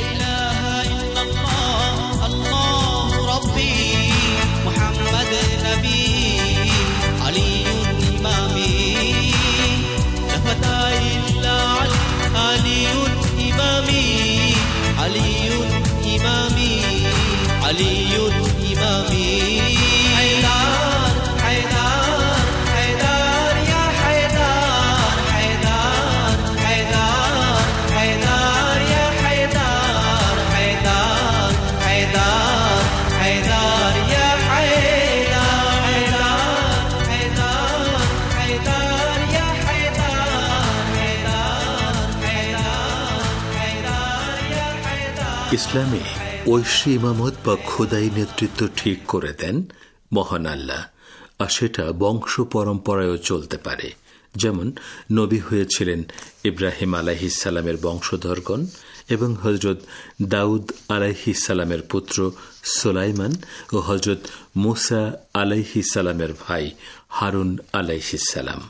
ইসলামে ঐশী ইমামত বা খোদাই নেতৃত্ব ঠিক করে দেন মহান আল্লাহ, আর সেটা বংশ পরম্পরায়ও চলতে পারে। যেমন নবী হয়েছিলেন ইব্রাহিম আলাইহিসসালামের বংশধরগণ এবং হজরত দাউদ আলাইহিসসালামের পুত্র সুলাইমান ও হজরত মুসা আলাইহিসসালামের ভাই হারুন আলাইহিসসালাম।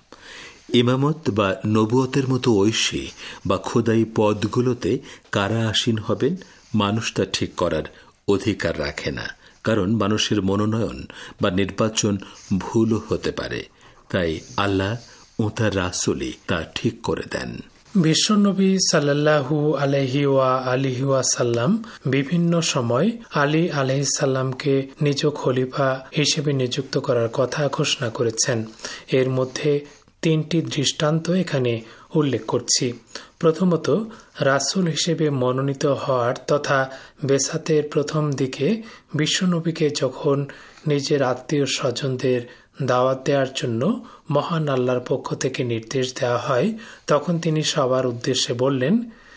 ইমামত বা নবুয়তের মতো ঐশী বা খোদাই পদগুলোতে কারা আসীন হবেন মানুষ তা ঠিক করার অধিকার রাখে না, কারণ মানুষের মনোনয়ন বা নির্বাচন ভুলও হতে পারে। তাই আল্লাহ ও তার রাসূলই তা ঠিক করে দেন। বিশ্বনবী সাল্লাল্লাহু আলাইহি ওয়া আলিহি ওয়াসাল্লাম বিভিন্ন সময় আলী আলাইহিসসালামকে নিজ খলিফা হিসেবে নিযুক্ত করার কথা ঘোষণা করেছেন। এর মধ্যে তিনটি দৃষ্টান্ত এখানে উল্লেখ করছি। প্রথমত, রাসূল হিসেবে মনোনীত হওয়ার তথা বেসাতের প্রথম দিকে বিশ্বনবীকে যখন নিজের আত্মীয় স্বজনদের দাওয়াত দেওয়ার জন্য মহান আল্লাহর পক্ষ থেকে নির্দেশ দেওয়া হয়, তখন তিনি সবার উদ্দেশ্যে বললেন,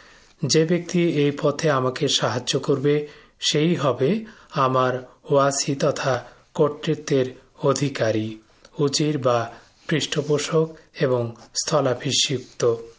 যে ব্যক্তি এই পথে আমাকে সাহায্য করবে সেই হবে আমার ওয়াসি তথা কর্তৃত্বের অধিকারী, উজির বা পৃষ্ঠপোষক এবং স্থলাভিষিক্ত।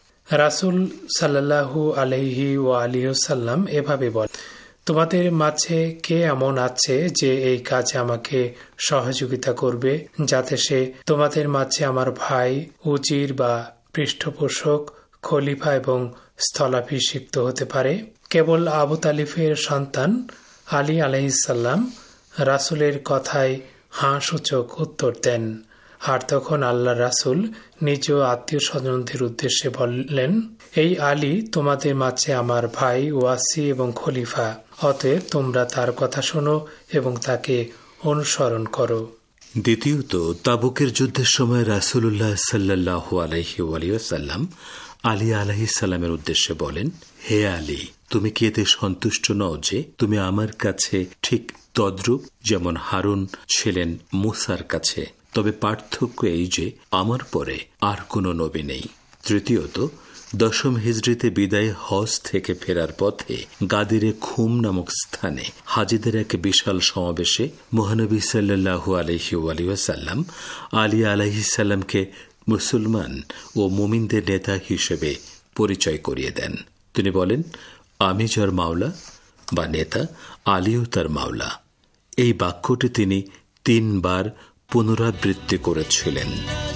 রাসূল সাল্লাল্লাহু আলাইহি ওয়া আলিহি ওয়াসাল্লাম এভাবে বলেন, তোমাদের মাঝে কে এমন আছে যে এই কাজে আমাকে সহযোগিতা করবে, যাতে সে তোমাদের মাঝে আমার ভাই, উজির বা পৃষ্ঠপোষক, খলিফা এবং স্থলাভিষিক্ত হতে পারে? কেবল আবু তালিফের সন্তান আলী আলাইহিসসালাম রাসূলের কথায় হাঁ সূচক উত্তর দেন। আর তখন আল্লাহ রাসূল নিজ আত্মীয় স্বজনদের উদ্দেশ্যে বললেন, এই আলী তোমাদের মাঝে আমার ভাই, ওয়াসি এবং খলিফা, অতএব তোমরা তার কথা শোনো এবং তাকে অনুসরণ করো। দ্বিতীয়ত, তাবুকের যুদ্ধের সময় রাসূলুল্লাহ সাল্লাল্লাহু আলাইহি ওয়াসাল্লাম আলী আলাইহিসসালামের উদ্দেশ্যে বলেন, হে আলী, তুমি কি এতে সন্তুষ্ট নও যে তুমি আমার কাছে ঠিক তদ্রূপ যেমন হারুন ছিলেন মুসার কাছে? তবে পার্থক্য এই যে আমার পরে আর কোনো নবী নেই। তৃতীয়ত, দশম হিজরিতে বিদায় হজ থেকে ফেরার পথে গাদিরে খুম নামক স্থানে হাজিদের এক বিশাল সমাবেশে মহানবী সাল্লাল্লাহু আলাইহি ওয়াসাল্লাম আলী আলাইহিসসালামকে মুসলমান ও মুমিনদের নেতা হিসেবে পরিচয় করিয়ে দেন। তিনি বলেন, আমি যার মাওলা বা নেতা, আলীও তার মাওলা। এই বাক্যটি তিনি তিনবার পুনরাবৃত্তি করেছিলেন।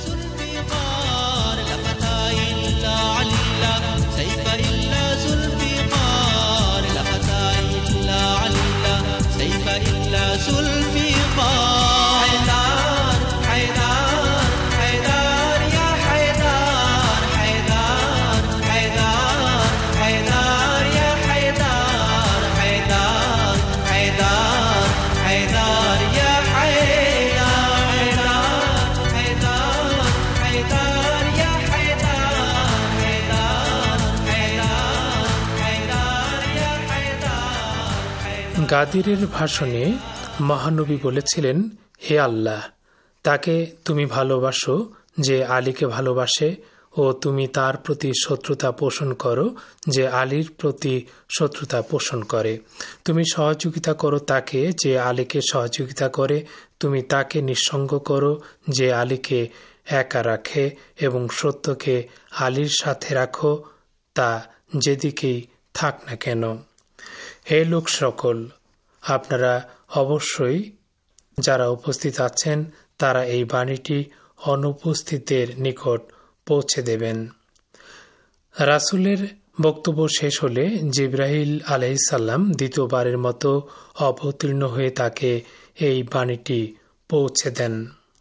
গাদিরের ভাষণে মহানবী বলেছিলেন, হে আল্লাহ, তাকে তুমি ভালোবাসো যে আলীকে ভালোবাসে, ও তুমি তার প্রতি শত্রুতা পোষণ করো যে আলীর প্রতি শত্রুতা পোষণ করে। তুমি সহযোগিতা করো তাকে যে আলীকে সহযোগিতা করে। তুমি তাকে নিঃসঙ্গ করো যে আলীকে একা রাখে, এবং সত্যকে আলীর সাথে রাখো, তা যেদিকেই থাক না কেন। হে লোক সকল, আপনারা অবশ্যই যারা উপস্থিত আছেন তারা এই বাণীটি অনুপস্থিতদের নিকট পৌঁছে দেবেন। রাসূলের বক্তব্য শেষ হলে জিবরাইল আলাইহিসসালাম দ্বিতীয়বারের মতো অবতীর্ণ হয়ে তাকে এই বাণীটি পৌঁছে দেন।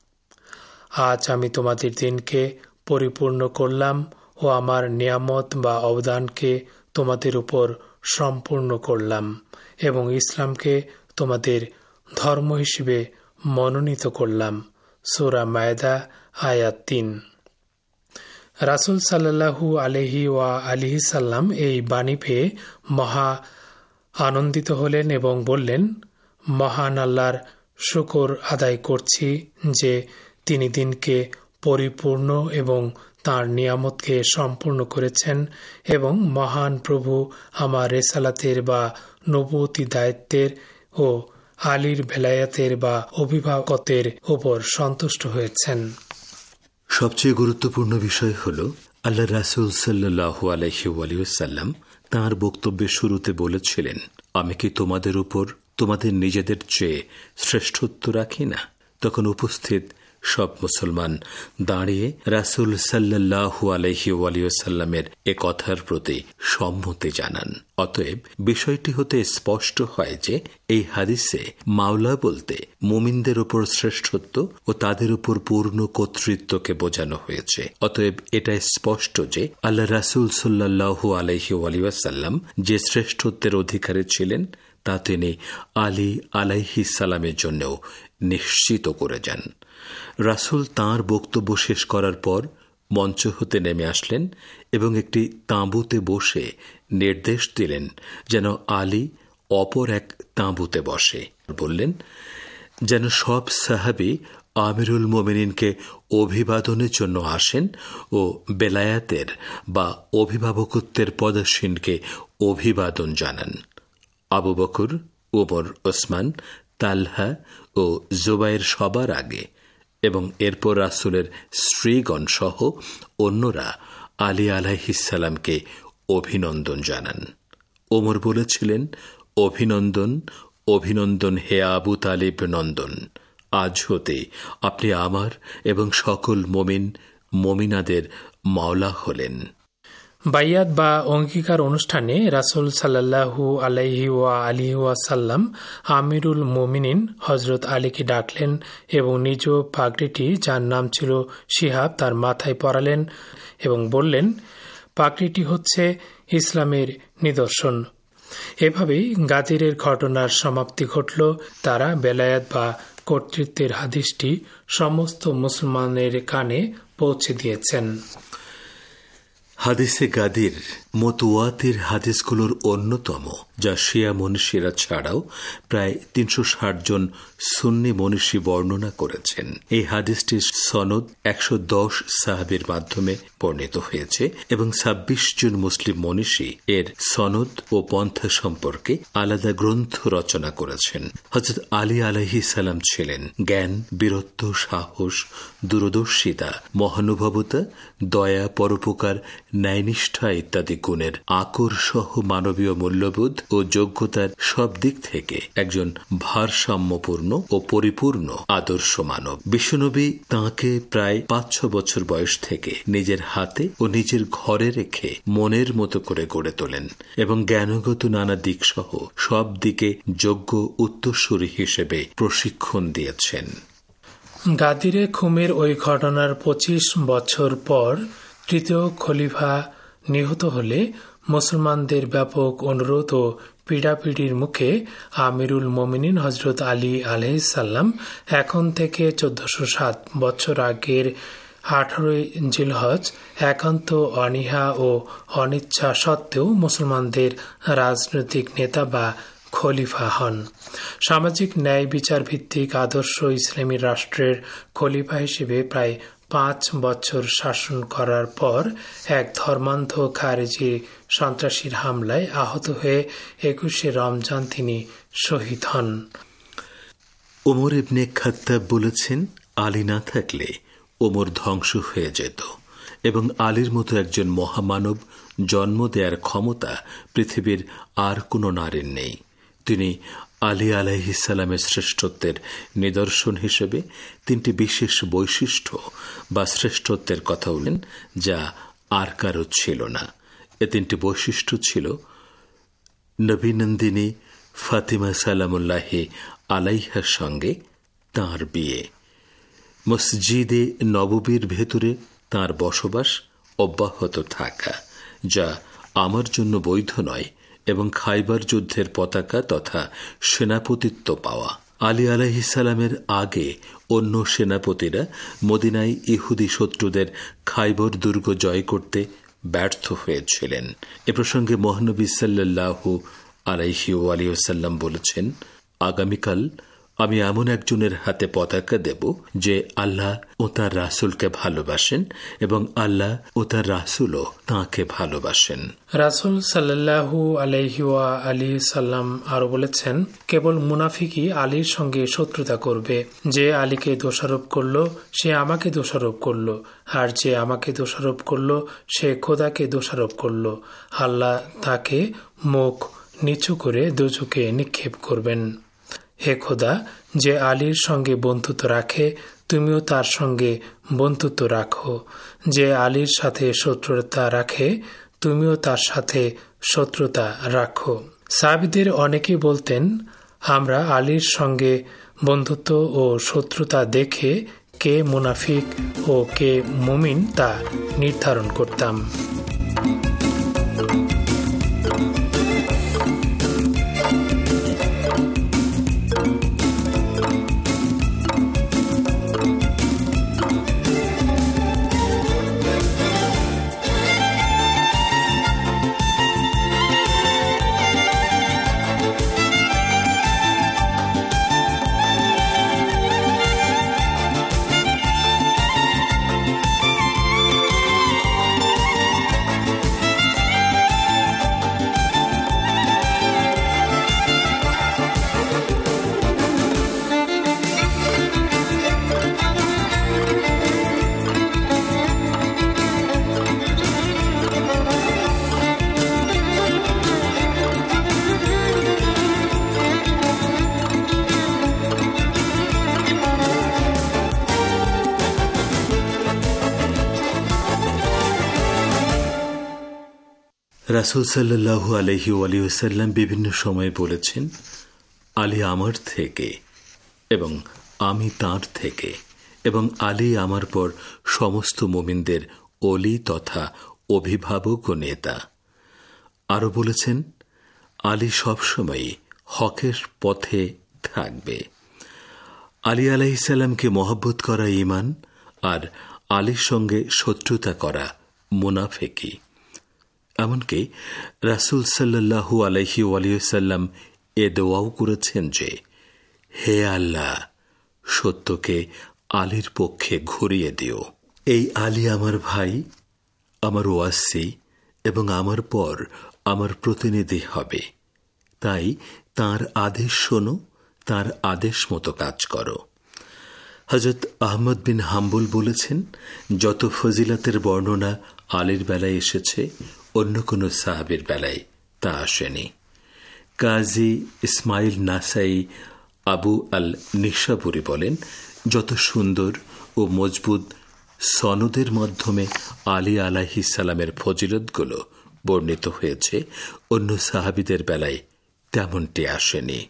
আজ আমি তোমাদের দিনকে পরিপূর্ণ করলাম ও আমার নিয়ামত বা অবদানকে তোমাদের উপর সম্পূর্ণ করলাম এবং ইসলামকে তোমাদের ধর্ম হিসেবে মনোনীত করলাম। সূরা মায়দা আয়াত তিন। রাসূল সাল্লাল্লাহু আলাইহি ওয়া আলিহি সাল্লাম এই বাণী পেয়ে মহা আনন্দিত হলেন এবং বললেন, মহান আল্লাহর শুকর আদায় করছি যে তিনি দিনকে পরিপূর্ণ এবং তাঁর নিয়ামতকে সম্পূর্ণ করেছেন, এবং মহান প্রভু আমার রেসালাতের বা নবুয়তি দায়িত্বের ও আলীর বেলায়াতের বা অভিভাবকত্বের উপর সন্তুষ্ট হয়েছেন। সবচেয়ে গুরুত্বপূর্ণ বিষয় হল আল্লাহ রাসূল সাল্লাল্লাহু আলাইহি ওয়াসাল্লাম তাঁর বক্তব্যের শুরুতে বলেছিলেন, আমি কি তোমাদের উপর তোমাদের নিজেদের চেয়ে শ্রেষ্ঠত্ব রাখি না? তখন উপস্থিত সব মুসলমান দাঁড়িয়ে রাসূল সাল্লাল্লাহু আলাইহি ওয়াসাল্লামের এ কথার প্রতি সম্মতি জানান। অতএব বিষয়টি হতে স্পষ্ট হয় যে এই হাদিসে মাওলা বলতে মুমিনদের উপর শ্রেষ্ঠত্ব ও তাদের উপর পূর্ণ কর্তৃত্বকে বোঝানো হয়েছে। অতএব এটা স্পষ্ট যে আল্লাহ রাসূল সাল্লাল্লাহু আলাইহি ওয়াসাল্লাম যে শ্রেষ্ঠত্বের অধিকারী ছিলেন তা তিনি আলী আলাইহিস সালামের জন্যও নিশ্চিত করে যান। রাসূল তাঁর বক্তব্য শেষ করার পর মঞ্চ হতে নেমে আসলেন এবং একটি তাঁবুতে বসে নির্দেশ দিলেন যেন আলী অপর এক তাঁবুতে বসে। বললেন যেন সব সাহাবী আমিরুল মোমিনিনকে অভিবাদনের জন্য আসেন ও বেলায়াতের বা অভিভাবকত্বের পদাসীনকে অভিবাদন জানান। আবু বকর, ওমর, ওসমান, তালহা ও জুবাইর সবার আগে এবং এরপর রাসূলের স্ত্রীগণ সহ অন্যরা আলী আলাইহিস সালামকে অভিনন্দন জানান। ওমর বলেছিলেন, অভিনন্দন, অভিনন্দন হে আবু তালিব নন্দন, আজ হতে আপনি আমার এবং সকল মুমিন মুমিনাদের মাওলা হলেন। বাইয়াত বা অঙ্গীকার অনুষ্ঠানে রাসূল সাল্লাল্লাহু আলাইহি ওয়া আলিহি ওয়াসাল্লাম আমিরুল মুমিনিন হযরত আলীকে ডাকলেন এবং নিজ পাগড়িটি, যার নাম ছিল শিহাব, তার মাথায় পরালেন এবং বললেন, পাগড়িটি হচ্ছে ইসলামের নিদর্শন। এভাবেই গাদিরের ঘটনার সমাপ্তি ঘটল। তারা বেলায়াত বা কর্তৃত্বের হাদিসটি সমস্ত মুসলমানের কানে পৌঁছে দিয়েছেন। হাদিসে গাদির মুতাওয়াতির হাদিসগুলোর অন্যতম, যা শিয়া মনীষীরা ছাড়াও প্রায় তিনশো ষাট জন সুন্নি মনীষী বর্ণনা করেছেন। এই হাদিসটির সনদ একশো দশ সাহাবীর মাধ্যমে বর্ণিত হয়েছে এবং ছাব্বিশ জন মুসলিম মনীষী এর সনদ ও পন্থা সম্পর্কে আলাদা গ্রন্থ রচনা করেছেন। হযরত আলী আলাইহিস সালাম ছিলেন জ্ঞান, বীরত্ব, সাহস, দূরদর্শিতা, মহানুভবতা, দয়া, পরোপকার, ন্যায়নিষ্ঠা ইত্যাদি গুণের আকর সহ মানবীয় মূল্যবোধ ও যোগ্যতার সব দিক থেকে একজন ভারসাম্যপূর্ণ ও পরিপূর্ণ আদর্শ মানব। বিশ্বনবী তাঁকে প্রায় পাঁচ ছ বছর বয়স থেকে নিজের হাতে ও নিজের ঘরে রেখে মনের মতো করে গড়ে তোলেন এবং জ্ঞানগত নানা দিক সহ সব দিকে যোগ্য উত্তরসূরি হিসেবে প্রশিক্ষণ দিয়েছেন। গাদিরে খুমের ওই ঘটনার পঁচিশ বছর পর তৃতীয় খলিফা নিহত হলে মুসলমানদের ব্যাপক অনুরোধ ও পিড়াপিড়ির মুখে আমিরুল মোমিনিন হযরত আলী আলাইহিস সালাম এখন থেকে চোদ্দশো সাত বছর আগের আঠারোই জিলহজ একান্ত অনীহা ও অনিচ্ছা সত্ত্বেও মুসলমানদের রাজনৈতিক নেতা বা খলিফা হন। সামাজিক ন্যায় বিচার ভিত্তিক আদর্শ ইসলামী রাষ্ট্রের খলিফা হিসেবে প্রায় পাঁচ বছর শাসন করার পর এক ধর্মান্ধ খারেজি সন্ত্রাসীর হামলায় আহত হয়ে একুশে রমজান তিনি শহীদ হন। ওমর ইবনে খাত্তাব বলেছেন, আলী না থাকলে ওমর ধ্বংস হয়ে যেত এবং আলীর মতো একজন মহামানব জন্ম দেওয়ার ক্ষমতা পৃথিবীর আর কোনো নারীর নেই। তিনি আলী আলাইহিস সালামের শ্রেষ্ঠত্বের নিদর্শন হিসেবে তিনটি বিশেষ বৈশিষ্ট্য বা শ্রেষ্ঠত্বের কথা বলেন, যা আর কারো ছিল না। এ তিনটি বৈশিষ্ট্য ছিল নবীনন্দিনী ফাতিমা সালামুল্লাহি আলাইহার সঙ্গে তাঁর বিয়ে, মসজিদে নববীর ভেতরে তাঁর বসবাস অব্যাহত থাকা, যা আমার জন্য বৈধ নয়, এবং খাইবার যুদ্ধের পতাকা তথা সেনাপতিত্ব পাওয়া। আলী আলাইহিস সালামের আগে অন্য সেনাপতিরা মদিনায় ইহুদি শত্রুদের খাইবর দুর্গ জয় করতে ব্যর্থ হয়েছিলেন। এ প্রসঙ্গে মহানবী সাল্লাল্লাহু আলাইহি ওয়াসাল্লাম বলেছেন, আগামীকাল আমি এমন একজনের হাতে পতাকা দেব যে আল্লাহ ও তার রাসূলকে ভালোবাসেন এবং আল্লাহ ও তার রাসূলও তাঁকে ভালোবাসেন। রাসূল সাল্লাল্লাহু আলাইহি ওয়া আলিহি সাল্লাম আরো বলেছেন, কেবল মুনাফিকই আলীর সঙ্গে শত্রুতা করবে। যে আলীকে দোষারোপ করলো সে আমাকে দোষারোপ করলো, আর যে আমাকে দোষারোপ করলো সে খোদাকে দোষারোপ করলো। আল্লাহ তাকে মুখ নিচু করে দোজখে নিক্ষেপ করবেন। হে খোদা, যে আলীর সঙ্গে বন্ধুত্ব রাখে তুমিও তার সঙ্গে বন্ধুত্ব রাখো। যে আলীর সাথে শত্রুতা রাখে তুমিও তার সাথে শত্রুতা রাখো। সাহাবীদের অনেকেই বলতেন, আমরা আলীর সঙ্গে বন্ধুত্ব ও শত্রুতা দেখে কে মুনাফিক ও কে মুমিন তা নির্ধারণ করতাম। রাসূল সাল্লাল্লাহু আলাইহি ওয়াসাল্লাম বিভিন্ন সময়ে বলেছেন, আলী আমার থেকে এবং আমি তাঁর থেকে, এবং আলী আমার পর সমস্ত মুমিনদের ওলি তথা অভিভাবক ও নেতা। আরও বলেছেন, আলী সবসময়ই হকের পথে থাকবে। আলী আলাইহিস সালামকে মহব্বত করা ঈমান, আর আলীর সঙ্গে শত্রুতা করা মুনাফিকি। এমনকি রাসূল সাল্লাল্লাহু আলাইহি ওয়াসাল্লাম এ দোয়াও করেছেন যে, হে আল্লাহ, সত্যকে আলীর পক্ষে ঘুরিয়ে দিও। এই আলী আমার ভাই, আমার ওয়াসি এবং আমার পর আমার প্রতিনিধি হবে। তাই তার আদেশ শোনো, তার আদেশ মতো কাজ করো। হযরত আহমদ বিন হাম্বল বলেছেন, যত ফজিলতের বর্ণনা আলীর বেলায় এসেছে অন্য কোন সাহাবীর বেলায় তা আসেনি। কাজী ইসমাইল নাসাই আবু আল নিশাপুরি বলেন, যত সুন্দর ও মজবুত সনদের মাধ্যমে আলী আলাইহিস সালামের ফজিলতগুলো বর্ণিত হয়েছে অন্য সাহাবীদের বেলায় তেমনটি আসেনি।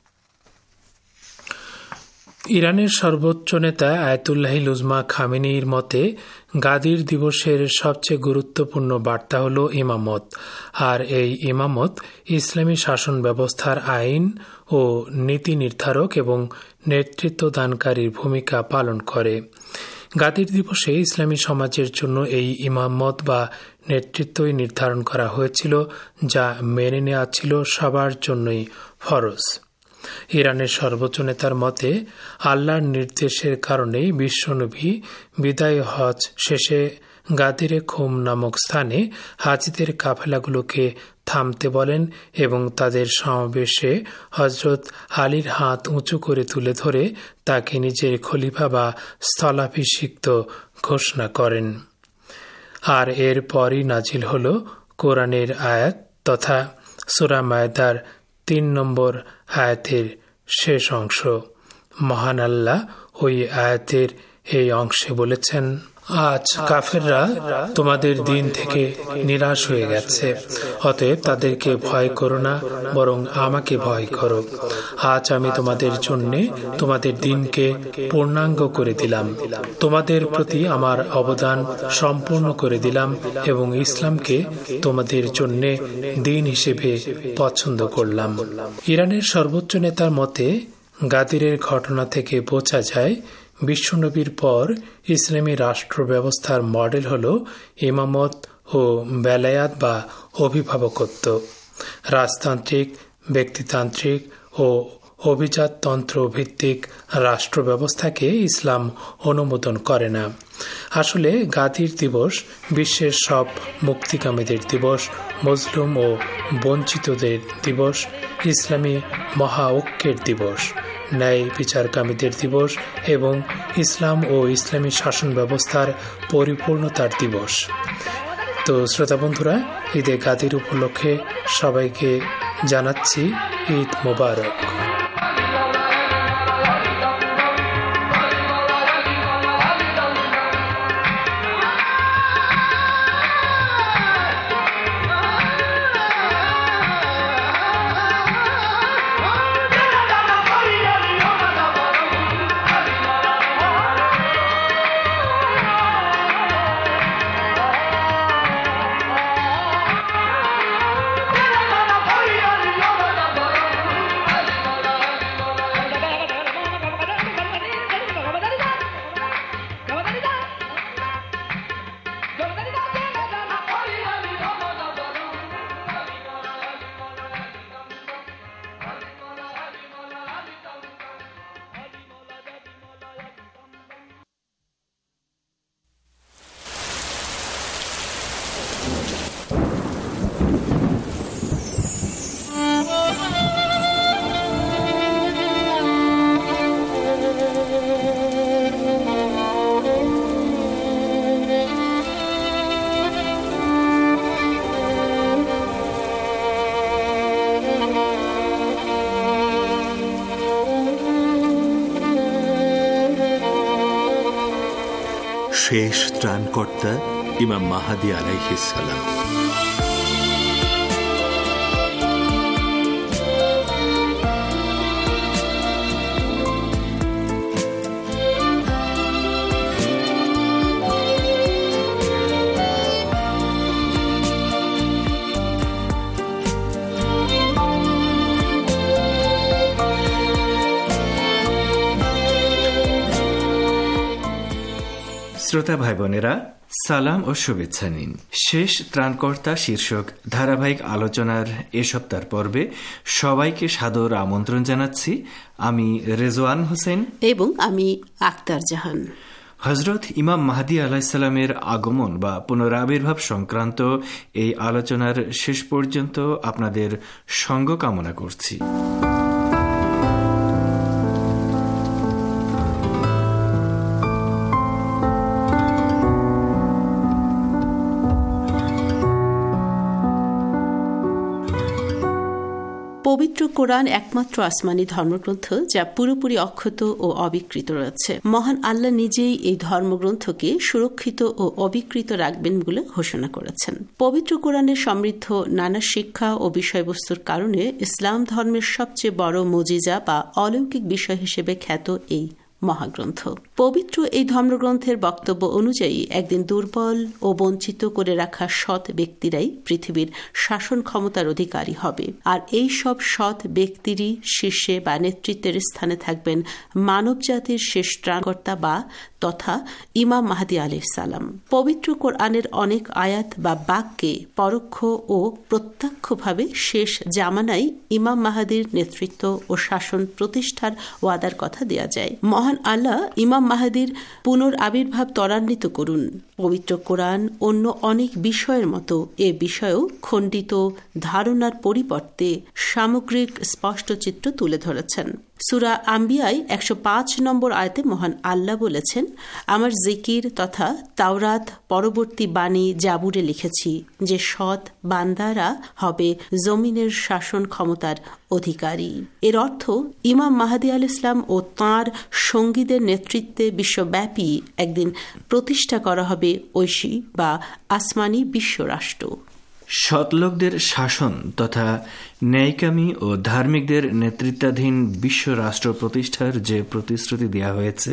ইরানের সর্বোচ্চ নেতা আয়াতুল্লাহিল উজমা খামেনির মতে গাদির দিবসের সবচেয়ে গুরুত্বপূর্ণ বার্তা হল ইমামত, আর এই ইমামত ইসলামী শাসন ব্যবস্থার আইন ও নীতি নির্ধারক এবং নেতৃত্ব দানকারীর ভূমিকা পালন করে। গাদির দিবসে ইসলামী সমাজের জন্য এই ইমামত বা নেতৃত্বই নির্ধারণ করা হয়েছিল, যা মেনে নেওয়া ছিল সবার জন্যই ফরজ। ইরানের সর্বোচ্চ নেতার মতে আল্লাহর নির্দেশের কারণেই বিশ্বনবী বিদায় হজ শেষে গাদিরে খুম নামক স্থানে হাজিদের কাফেলাগুলোকে থামতে বলেন এবং তাদের সমাবেশে হযরত আলীর হাত উঁচু করে তুলে ধরে তাকে নিজের খলিফা বা স্থলাভিষিক্ত ঘোষণা করেন। আর এর পরই নাজিল হল কোরআনের আয়াত তথা সূরা মায়দার তিন নম্বর আয়াতের শেষ অংশ। মহান আল্লাহ ওই আয়াতের এই অংশে বলেছেন, আজ কাফেররা তোমাদের দিন থেকে নিরাশ হয়ে গেছে, অতএব তাদেরকে ভয় করো না, বরং আমাকে ভয় করো। আজ আমি তোমাদের জন্য তোমাদের দিনকে পূর্ণাঙ্গ করে দিলাম, তোমাদের প্রতি আমার অবদান সম্পূর্ণ করে দিলাম এবং ইসলামকে তোমাদের জন্য দিন হিসেবে পছন্দ করলাম। ইরানের সর্বোচ্চ নেতার মতে গাদিরের ঘটনা থেকে বোঝা যায় বিশ্বনবীর পর ইসলামী রাষ্ট্র ব্যবস্থার মডেল হল ইমামত ও বেলায়াত বা অভিভাবকত্ব। রাজতান্ত্রিক, ব্যক্তিতান্ত্রিক ও অভিজাততন্ত্র ভিত্তিক রাষ্ট্র ব্যবস্থাকে ইসলাম অনুমোদন করে না। আসলে গাদির দিবস বিশ্বের সব মুক্তিকামীদের দিবস, মজলুম ও বঞ্চিতদের দিবস, ইসলামী মহা ঐক্যের দিবস, ন্যায় বিচারকামীদের দিবস এবং ইসলাম ও ইসলামী শাসন ব্যবস্থার পরিপূর্ণতার দিবস। তো শ্রোতা বন্ধুরা, ঈদে গাদির উপলক্ষে সবাইকে জানাচ্ছি ঈদ মোবারক। শেষ ত্রাণকর্তা ইমাম মাহদী আলাইহিস সালাম। শ্রোতা ভাই বোনেরা, সালাম ও শুভেচ্ছা নিন। শেষ ত্রাণকর্তা শীর্ষক ধারাবাহিক আলোচনার এ সপ্তাহ পর্বে সবাইকে সাদর আমন্ত্রণ জানাচ্ছি। আমি রেজওয়ান হোসেন এবং আমি আক্তার জাহান। হজরত ইমাম মাহদী আলাইহিসসালামের আগমন বা পুনরাবির্ভাব সংক্রান্ত এই আলোচনার শেষ পর্যন্ত আপনাদের সঙ্গ কামনা করছি। পবিত্র কোরআন একমাত্র আসমানি ধর্মগ্রন্থ যা পুরোপুরি অক্ষত ও অবিকৃত রয়েছে। মহান আল্লাহ নিজেই এই ধর্মগ্রন্থকে সুরক্ষিত ও অবিকৃত রাখবেন বলে ঘোষণা করেছেন। পবিত্র কোরআনের সমৃদ্ধ নানা শিক্ষা ও বিষয়বস্তুর কারণে ইসলাম ধর্মের সবচেয়ে বড় মুজিজা বা অলৌকিক বিষয় হিসেবে খ্যাত এই মহাগ্রন্থ। পবিত্র এই ধর্মগ্রন্থের বক্তব্য অনুযায়ী একদিন দুর্বল ও বঞ্চিত করে রাখা সৎ ব্যক্তিরাই পৃথিবীর শাসন ক্ষমতার অধিকারী হবে, আর এই সব সৎ ব্যক্তিরই শীর্ষে বা নেতৃত্বের স্থানে থাকবেন মানব জাতির শেষ ত্রাণকর্তা বা তথা ইমাম মাহদী আলাইহিস সালাম। পবিত্র কোরআনের অনেক আয়াত বা বাক্যে পরোক্ষ ও প্রত্যক্ষভাবে শেষ জামানায় ইমাম মাহদীর নেতৃত্ব ও শাসন প্রতিষ্ঠার ওয়াদার কথা দেয়া যায়। মহান আল্লাহ ইমাম মাহদীর পুনর আবির্ভাব ত্বরান্বিত করুন। পবিত্র কোরআন অন্য অনেক বিষয়ের মতো এ বিষয়েও খণ্ডিত ধারণার পরিবর্তে সামগ্রিক স্পষ্ট চিত্র তুলে ধরেছেন। সূরা আম্বিয়ায় একশো পাঁচ নম্বর আয়াতে মহান আল্লাহ বলেছেন, আমার জিকির তথা তাওরাত পরবর্তী বাণী জাবুরে লিখেছি যে সৎ বান্দারা হবে জমিনের শাসন ক্ষমতার অধিকারী। এর অর্থ ইমাম মাহদী আলাইহিস সালাম ও তাঁর সঙ্গীদের নেতৃত্বে বিশ্বব্যাপী একদিন প্রতিষ্ঠা করা হবে ঐশী বা আসমানি বিশ্বরাষ্ট্র। সৎলোকদের শাসন তথা ন্যায়কামী ও ধার্মিকদের নেতৃত্বাধীন বিশ্ব রাষ্ট্র প্রতিষ্ঠার যে প্রতিশ্রুতি দেওয়া হয়েছে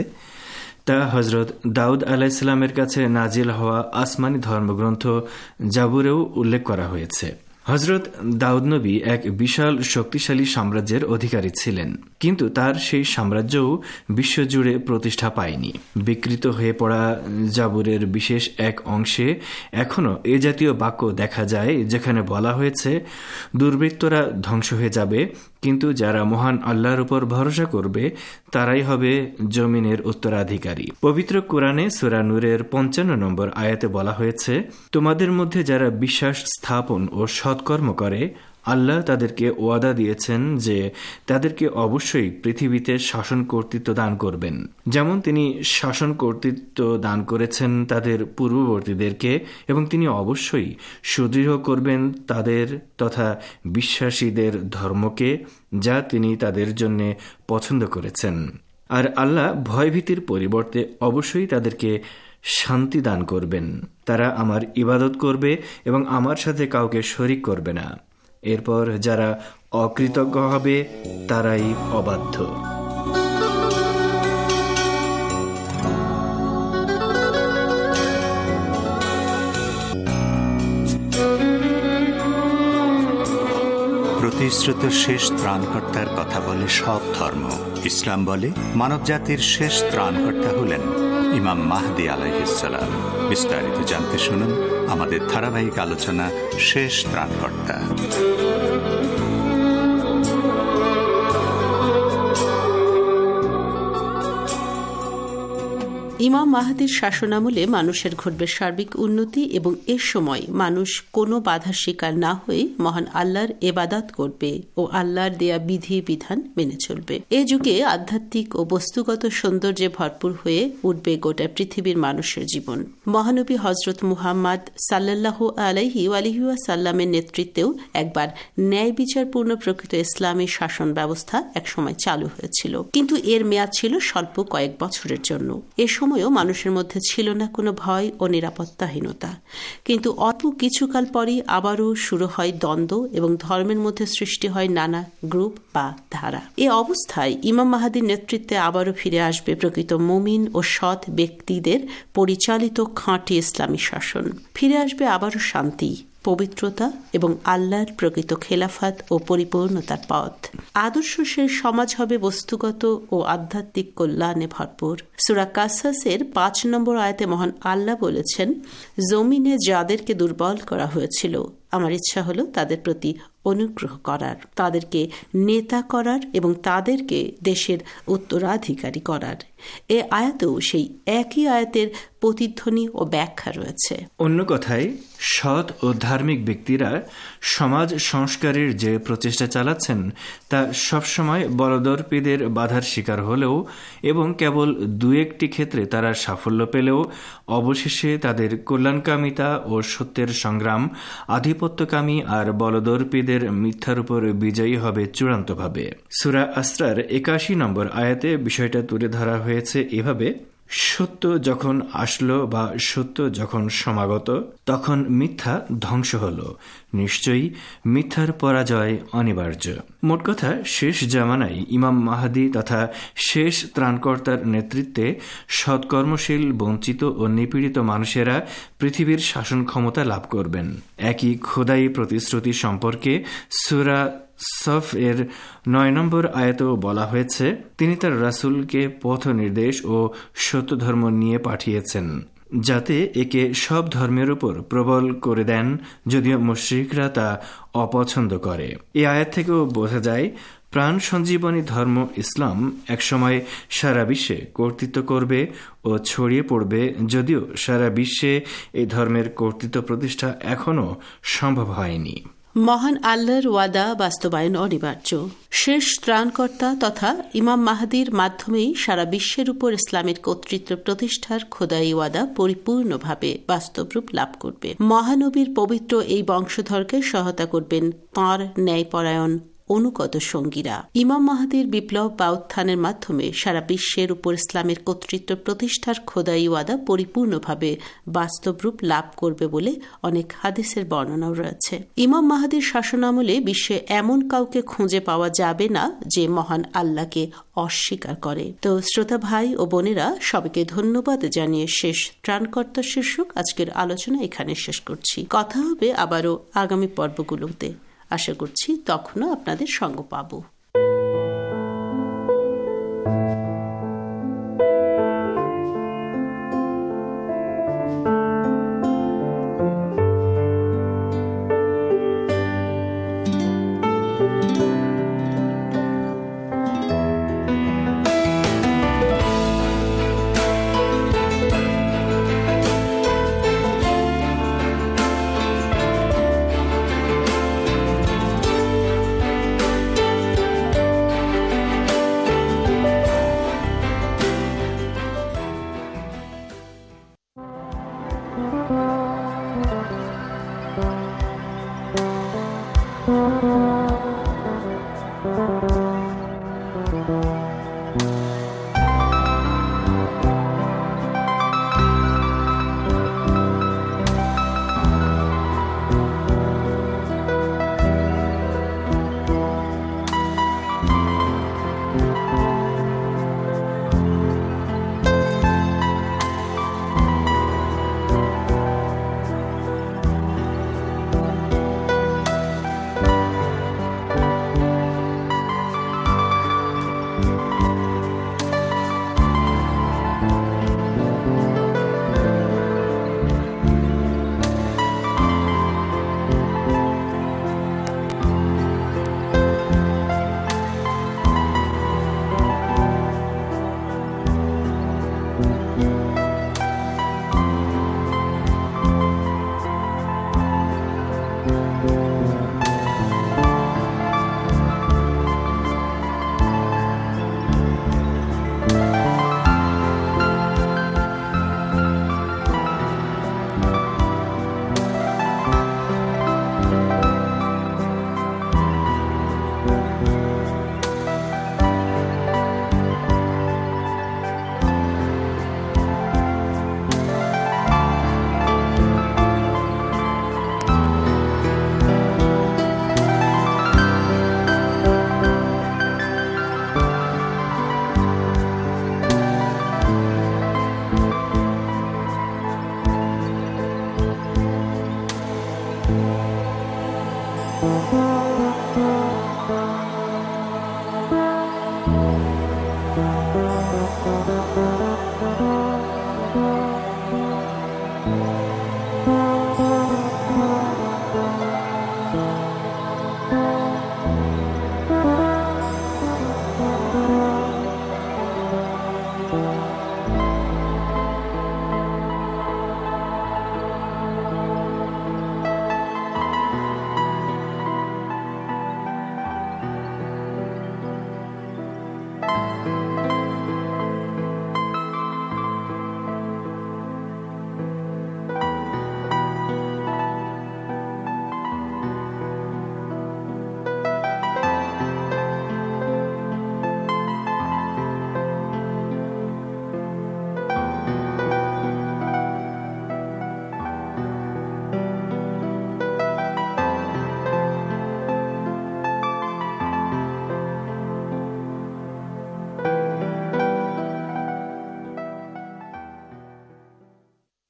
তা হজরত দাউদ আলাইহিসসালামের কাছে নাজিল হওয়া আসমানি ধর্মগ্রন্থ জাবুরেও উল্লেখ করা হয়েছে। হজরত দাউদ নবী এক বিশাল শক্তিশালী সাম্রাজ্যের অধিকারী ছিলেন, কিন্তু তার সেই সাম্রাজ্যও বিশ্বজুড়ে প্রতিষ্ঠা পায়নি। বিকৃত হয়ে পড়া জাবুরের বিশেষ এক অংশে এখনও এ জাতীয় বাক্য দেখা যায় যেখানে বলা হয়েছে, দুর্বৃত্তরা ধ্বংস হয়ে যাবে কিন্তু যারা মহান আল্লাহর উপর ভরসা করবে তারাই হবে জমিনের উত্তরাধিকারী। পবিত্র কোরআনে সূরা নূরের পঞ্চান্ন নম্বর আয়াতে বলা হয়েছে, তোমাদের মধ্যে যারা বিশ্বাস স্থাপন ও সৎকর্ম করে আল্লাহ তাদেরকে ওয়াদা দিয়েছেন যে তাদেরকে অবশ্যই পৃথিবীতে শাসন কর্তৃত্ব দান করবেন, যেমন তিনি শাসন কর্তৃত্ব দান করেছেন তাদের পূর্ববর্তীদেরকে, এবং তিনি অবশ্যই সুদৃঢ় করবেন তাদের তথা বিশ্বাসীদের ধর্মকে, যা তিনি তাদের জন্য পছন্দ করেছেন। আর আল্লাহ ভয়ভীতির পরিবর্তে অবশ্যই তাদেরকে শান্তি দান করবেন। তারা আমার ইবাদত করবে এবং আমার সাথে কাউকে শরিক করবে না। এরপর যারা অকৃতজ্ঞ হবে তারাই অবাধ্য। প্রতিশ্রুত শেষ ত্রাণকর্তার কথা বলে সব ধর্ম। ইসলাম বলে মানবজাতির শেষ ত্রাণকর্তা হলেন ইমাম মাহদী আলাইহিস সালাম। বিস্তারিত জানতে শুনুন আমাদের ধারাবাহিক আলোচনা শেষ ত্রাণকর্তা। ইমাম মাহদীর শাসনামলে মানুষের ঘটবে সার্বিক উন্নতি এবং এর সময় মানুষ কোনো বাধার শিকার না হয়ে মহান আল্লাহর ইবাদত করবে ও আল্লাহর দেয়া বিধি বিধান মেনে চলবে। এ যুগে আধ্যাত্মিক ও বস্তুগত সৌন্দর্যে ভরপুর হয়ে উঠবে গোটা পৃথিবীর মানুষের জীবন। মহানবী হজরত মুহাম্মদ সাল্লাল্লাহু আলাইহি আলিহি ওয়াসাল্লামের নেতৃত্বেও একবার ন্যায় বিচারপূর্ণ প্রকৃত ইসলামী শাসন ব্যবস্থা একসময় চালু হয়েছিল, কিন্তু এর মেয়াদ ছিল স্বল্প কয়েক বছরের জন্য। এ সময়ও মানুষের মধ্যে ছিল না কোনো ভয় ও নিরাপত্তাহীনতা, কিন্তু অল্প কিছুকাল পরই আবারও শুরু হয় দ্বন্দ্ব এবং ধর্মের মধ্যে সৃষ্টি হয় নানা গ্রুপ বা ধারা। এ অবস্থায় ইমাম মাহদীর নেতৃত্বে আবারও ফিরে আসবে প্রকৃত মুমিন ও সৎ ব্যক্তিদের পরিচালিত খাঁটি ইসলামী শাসন। ফিরে আসবে আবারও শান্তি, পবিত্রতা এবং আল্লাহর প্রকৃত খেলাফত ও পরিপূর্ণতার পথ। আদর্শশীল সমাজ হবে বস্তুগত ও আধ্যাত্মিক কল্যাণে ভরপুর। সূরা কাসাসের পাঁচ নম্বর আয়াতে মহান আল্লাহ বলেছেন, জমিনে যাদেরকে দুর্বল করা হয়েছিল আমার ইচ্ছা হলো তাদের প্রতি অনুগ্রহ করার, তাদেরকে নেতা করার এবং তাদেরকে দেশের উত্তরাধিকারী করার। এ আয়াতেও সেই একই আয়াতের প্রতিধ্বনি ও ব্যাখ্যা রয়েছে। অন্য কথায়, সৎ ও ধার্মিক ব্যক্তিরা সমাজ সংস্কারের যে প্রচেষ্টা চালাচ্ছেন তা সবসময় বলদর্পীদের বাধার শিকার হলেও এবং কেবল দু একটি ক্ষেত্রে তারা সাফল্য পেলেও অবশেষে তাদের কল্যাণকামিতা ও সত্যের সংগ্রাম আধিপত্যকামী আর বলদর্পীদের মিথ্যার উপর বিজয়ী হবে চূড়ান্তভাবে। সূরা আসরার একাশি নম্বর আয়াতে বিষয়টা তুলে ধরা হয়েছে এভাবে, সত্য যখন আসলো বা সত্য যখন সমাগত তখন মিথ্যা ধ্বংস হল, নিশ্চয়ই মিথ্যার পরাজয় অনিবার্য। মোট কথা, শেষ জামানায় ইমাম মাহদী তথা শেষ ত্রাণকর্তার নেতৃত্বে সৎকর্মশীল বঞ্চিত ও নিপীড়িত মানুষেরা পৃথিবীর শাসন ক্ষমতা লাভ করবেন। একই খোদাই প্রতিশ্রুতি সম্পর্কে সূরা সফ এর নয় নম্বর আয়াতেও বলা হয়েছে, তিনি তার রাসূলকে পথ নির্দেশ ও সত্য ধর্ম নিয়ে পাঠিয়েছেন যাতে একে সব ধর্মের উপর প্রবল করে দেন, যদিও মুশরিকরা তা অপছন্দ করে। এই আয়াত থেকেও বোঝা যায় প্রাণ সঞ্জীবনী ধর্ম ইসলাম একসময় সারা বিশ্বে কর্তৃত্ব করবে ও ছড়িয়ে পড়বে, যদিও সারা বিশ্বে এই ধর্মের কর্তৃত্ব প্রতিষ্ঠা এখনও সম্ভব হয়নি। মহান আল্লাহর ওয়াদা বাস্তবায়ন অনিবার্য। শেষ ত্রাণকর্তা তথা ইমাম মাহদীর মাধ্যমেই সারা বিশ্বের উপর ইসলামের কর্তৃত্ব প্রতিষ্ঠার খোদাই ওয়াদা পরিপূর্ণভাবে বাস্তবরূপ লাভ করবে। মহানবীর পবিত্র এই বংশধরকে সহায়তা করবেন তাঁর ন্যায়পরায়ণ অনুগত সঙ্গীরা। ইমাম মাহদীর বিপ্লব বা উত্থানের মাধ্যমে সারা বিশ্বের উপর ইসলামের কর্তৃত্ব প্রতিষ্ঠার খোদাই ওয়াদা পরিপূর্ণভাবে বাস্তবরূপ লাভ করবে বলে অনেক হাদিসের বর্ণনাও রয়েছে। ইমাম মাহদীর শাসনামলে বিশ্বে এমন কাউকে খুঁজে পাওয়া যাবে না যে মহান আল্লাহকে অস্বীকার করে। তো শ্রোতা ভাই ও বোনেরা, সবাইকে ধন্যবাদ জানিয়ে শেষ ত্রাণকর্তা শীর্ষক আজকের আলোচনা এখানে শেষ করছি। কথা হবে আবারও আগামী পর্বগুলোতে। আশা করছি তখনও আপনাদের সঙ্গ পাব।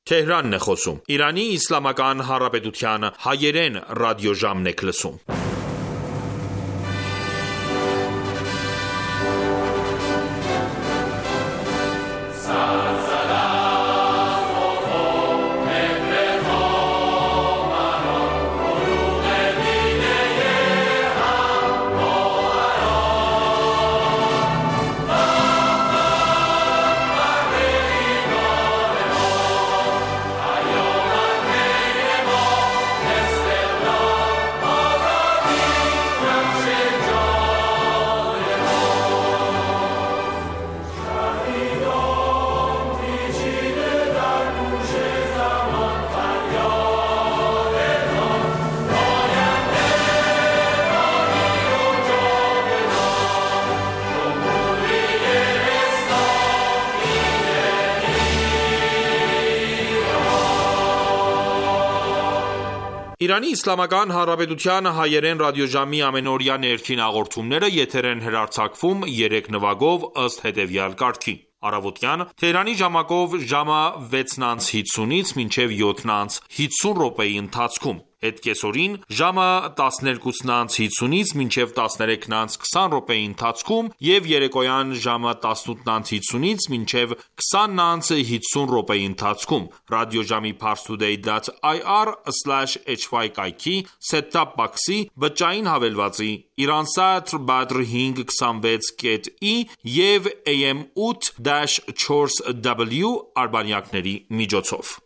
Թեհրանն է խոսում։ Իրանի Իսլամական Հանրապետության հայերեն ռադիոժամն եք լսում։ Իրանի Իսլամական Հանրապետության հայերեն ռադիոժամի ամենօրյա ներքին հաղորդումները եթեր են հեռարձակվում երեք նվագով ըստ հետևյալ կարգի. Առավոտյան Թեհրանի ժամակով ժամը վեցն անց հինգից մինչև յոթ անց հինգ րոպեի ընթացքում, հետ կեսօրին ժամը տասներկուսն անց հինգից մինչև տասներեքն անց քսան րոպեի ընթացքում եւ երեկոյան ժամը տասնութն անց հինգից մինչև քսանն անց հինգ րոպեի ընթացքում ռադիոժամի parstoday dot i r slash h y կայքի set-top box-ի բջջային հավելվածի Iransat Badr հինգ քսանվեց կետ ի եւ A M eight dash four W արբանյակների միջոցով